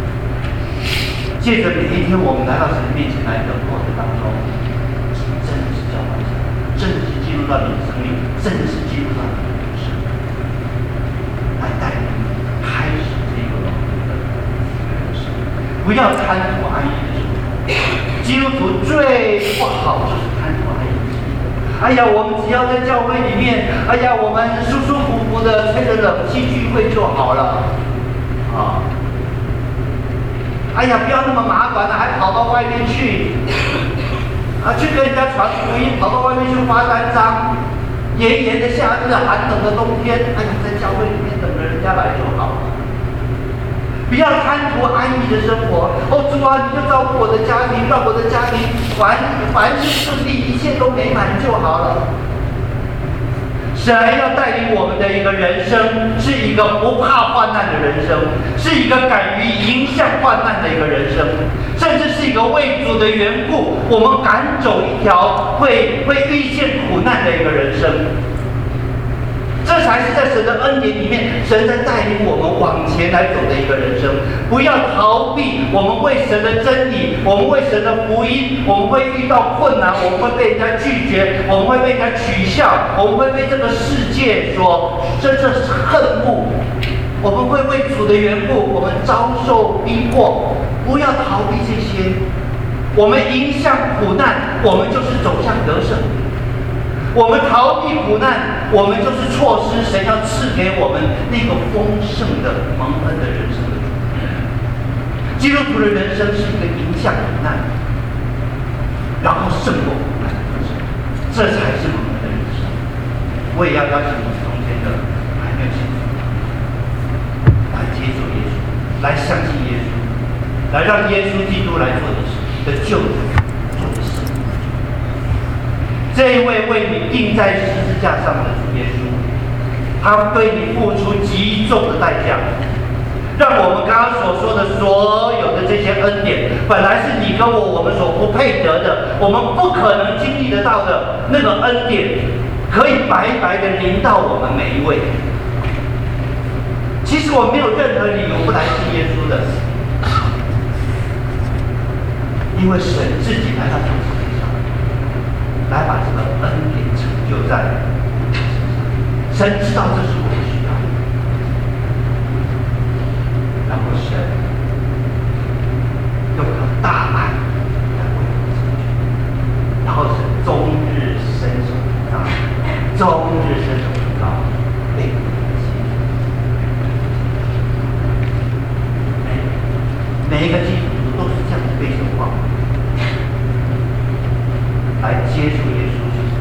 借着每一天我们来到神的面前来的过程当中，真的是浇灌下来，真的是进入到你的生命，真的是进入到你的人生，来带领你开始这个人生。不要贪图安逸的生活，基督徒最不好就是贪图安逸。哎呀，我们只要在教会里面，哎呀，我们舒舒服服的吹着冷气聚会就好了，啊！哎呀，不要那么麻烦了，还跑到外面去，去跟人家传福音，跑到外面去发单张，炎炎的夏日，寒冷的冬天，哎呀，在教会里面等着人家来就好了。不要贪图安逸的生活。主啊，你就照顾我的家庭，让我的家庭凡事顺利，一切都美满就好了。神要带领我们的一个人生，是一个不怕患难的人生，是一个敢于迎向患难的一个人生，甚至是一个为主的缘故，我们敢走一条会遇见苦难的一个人生。这才是在神的恩典里面，神在带领我们往前来走的一个人生。不要逃避我们为神的真理，我们为神的福音，我们会遇到困难，我们会被人家拒绝，我们会被人家取笑，我们会被这个世界所真正是恨恶。我们会为主的缘故，我们遭受逼迫。不要逃避这些，我们迎向苦难，我们就是走向得胜。我们逃避苦难，我们就是错失神要赐给我们那个丰盛的蒙恩的人生的主题。基督徒的人生是一个迎向苦难，然后胜过苦难的人生，这才是蒙恩的人生。我也要邀请我们中间的还没有信主来接受耶稣，来相信耶稣，来让耶稣基督来做你的救主。这一位为你钉在十字架上的主耶稣，他对你付出极重的代价，让我们刚刚所说的所有的这些恩典，本来是你跟我们所不配得的，我们不可能经历得到的那个恩典，可以白白的临到我们每一位。其实我没有任何理由不来信耶稣的，因为神自己来到这个世界上，来把这个恩典成就在神知道这是我的需要，然后神用他大爱来为我成就，然后神终日伸手不打，终日伸手接受耶稣基督，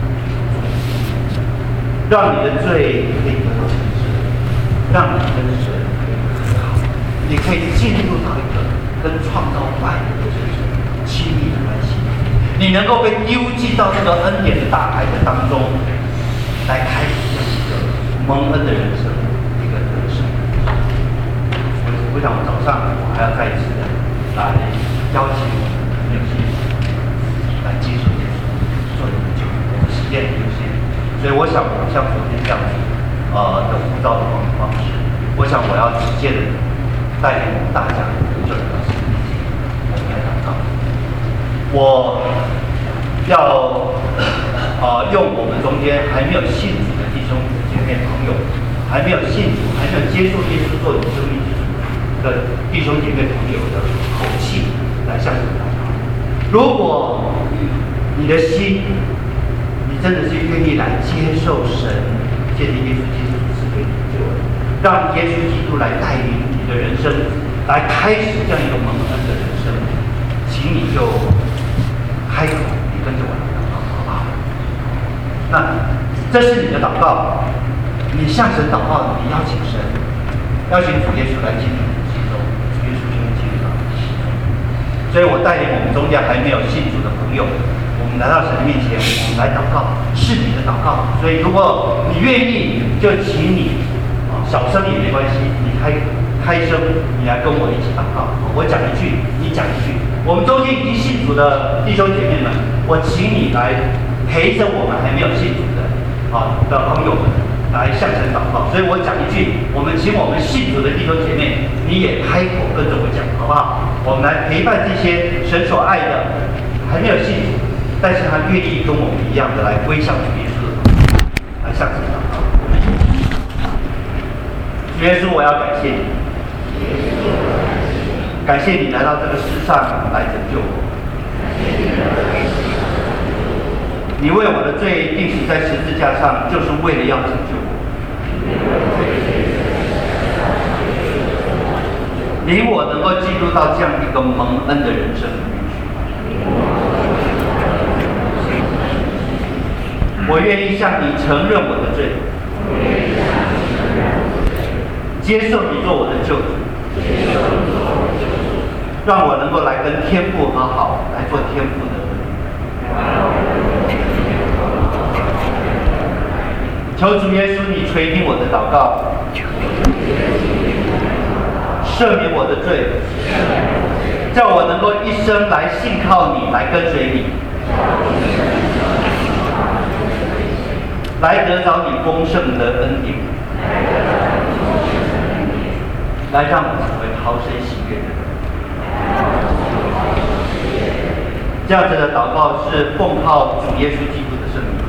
让你的罪可以得到赦免，让你跟神可以和好，你可以进入到一个跟创造万有的神亲密的关系，你能够被丢进到这个恩典的大海的当中，来开始这样一个蒙恩的人生，一个人生。我想早上我还要再一次的来邀请朋友来接受耶稣做你的救主，我们实践优先。所以我想我像昨天这样子的呼召的方式，我想我要直接的带领我们大家就来到神面前，我们来祷告。我要用我们中间还没有信主的弟兄姐妹朋友，还没有信主，还没有接受耶稣做你生命之主的弟兄姐妹朋友的口气来向神祷告。如果你的心，你真的是愿意来接受神借着耶稣基督赐给你的救恩，让耶稣基督来带领你的人生，来开始这样一个蒙恩的人生，请你就开口，你跟着我来祷告，好不好？那这是你的祷告，你向神祷告，你邀请神，邀请主耶稣来进入你的心中，主耶稣就会进入到你的心中。所以我带领我们中间还没有信主的朋友，我们来到神面前，我们来祷告，是你的祷告。所以如果你愿意，就请你小声也没关系，你开声，你来跟我一起祷告。我讲一句，你讲一句。我们中间已经信主的弟兄姐妹们，我请你来陪着我们还没有信主的朋友们来向神祷告。所以我讲一句，我们请我们信主的弟兄姐妹，你也开口跟着我讲，好不好？我们来陪伴这些神所爱的还没有信主，但是他愿意跟我们一样的来归向主耶稣的，来向神祷告。主耶稣，我要感谢你，感谢你来到这个世上来拯救我。你为我的罪钉死在十字架上，就是为了要拯救我，令我能够进入到这样一个蒙恩的人生里面去。我愿意向你承认我的罪，接受你做我的救主，让我能够来跟天父和好，来做天父的儿女。求主耶稣，你垂听我的祷告，赦免我的罪，叫我能够一生来信靠你，来跟随你，来得着你丰盛的恩典，来让我成为讨神喜悦的人。这样子的祷告是奉靠主耶稣基督的圣名。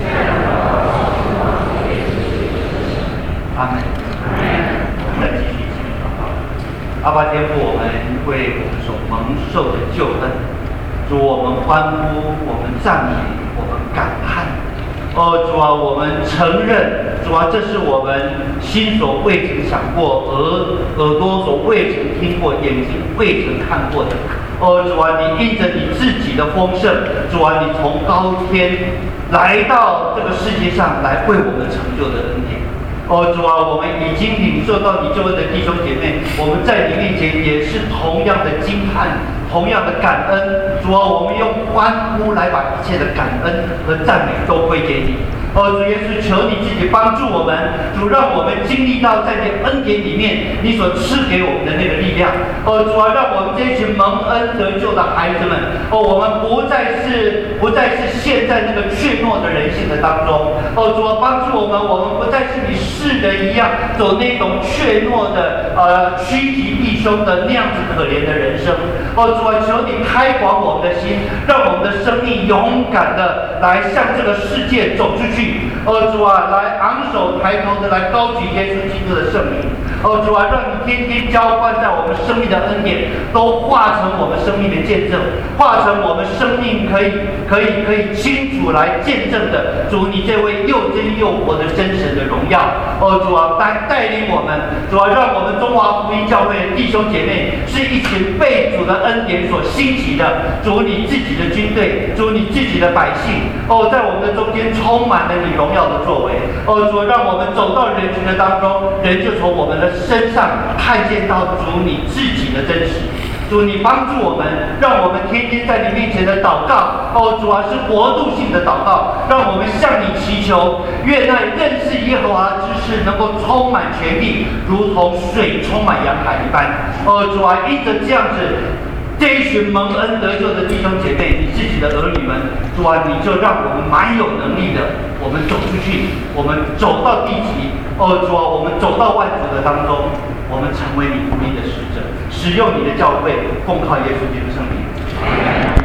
阿门。我们再继续一起祷告。阿爸天父，我们为我们所蒙受的救恩，主，我们欢呼，我们赞美，我们感叹。主啊，我们承认，主啊，这是我们心所未曾想过，耳朵所未曾听过，眼睛未曾看过的。主啊，你因着你自己的丰盛，主啊，你从高天来到这个世界上来为我们成就的恩典。主啊，我们已经领受到你救恩的弟兄姐妹，我们在你面前也是同样的惊叹，同样的感恩。主啊，我们用欢呼来把一切的感恩和赞美都归给你。主耶稣，求你自己帮助我们，主，让我们经历到在你恩典里面你所赐给我们的那个力量。主啊，让我们这群蒙恩得救的孩子们，我们不再是陷在那个怯懦的人性的当中。主啊，帮助我们不再是你世人一样走那种怯懦的趋吉避凶的那样子可怜的人生。主啊，求你开广我们的心，让我们的生命勇敢的来向这个世界走出去。主啊，来昂首抬头的来高举耶稣基督的圣名。 哦，主啊，让你天天浇灌在我们生命的恩典，都化成我们生命的见证，化成我们生命可以清楚来见证的主，你这位又真又活的真神的荣耀。哦，主啊，带领我们，主啊，让我们中华福音教会的弟兄姐妹是一群被主的恩典所兴起的，主你自己的军队，主你自己的百姓。哦，在我们的中间充满了你荣耀的作为。哦，主，让我们走到人群的当中，人就从我们的身上看见到主你自己的真实。主，你帮助我们，让我们天天在你面前的祷告。哦，主啊，是国度性的祷告，让我们向你祈求，愿那认识耶和华之事能够充满全地，如同水充满洋海一般。哦，主啊，因着这样子。这一群蒙恩得救的弟兄姐妹，你自己的儿女们，主啊，你就让我们蛮有能力的，我们走出去，我们走到地极，哦，主啊，我们走到万族的当中，我们成为你福音的使者，使用你的教会，奉靠耶稣基督圣名。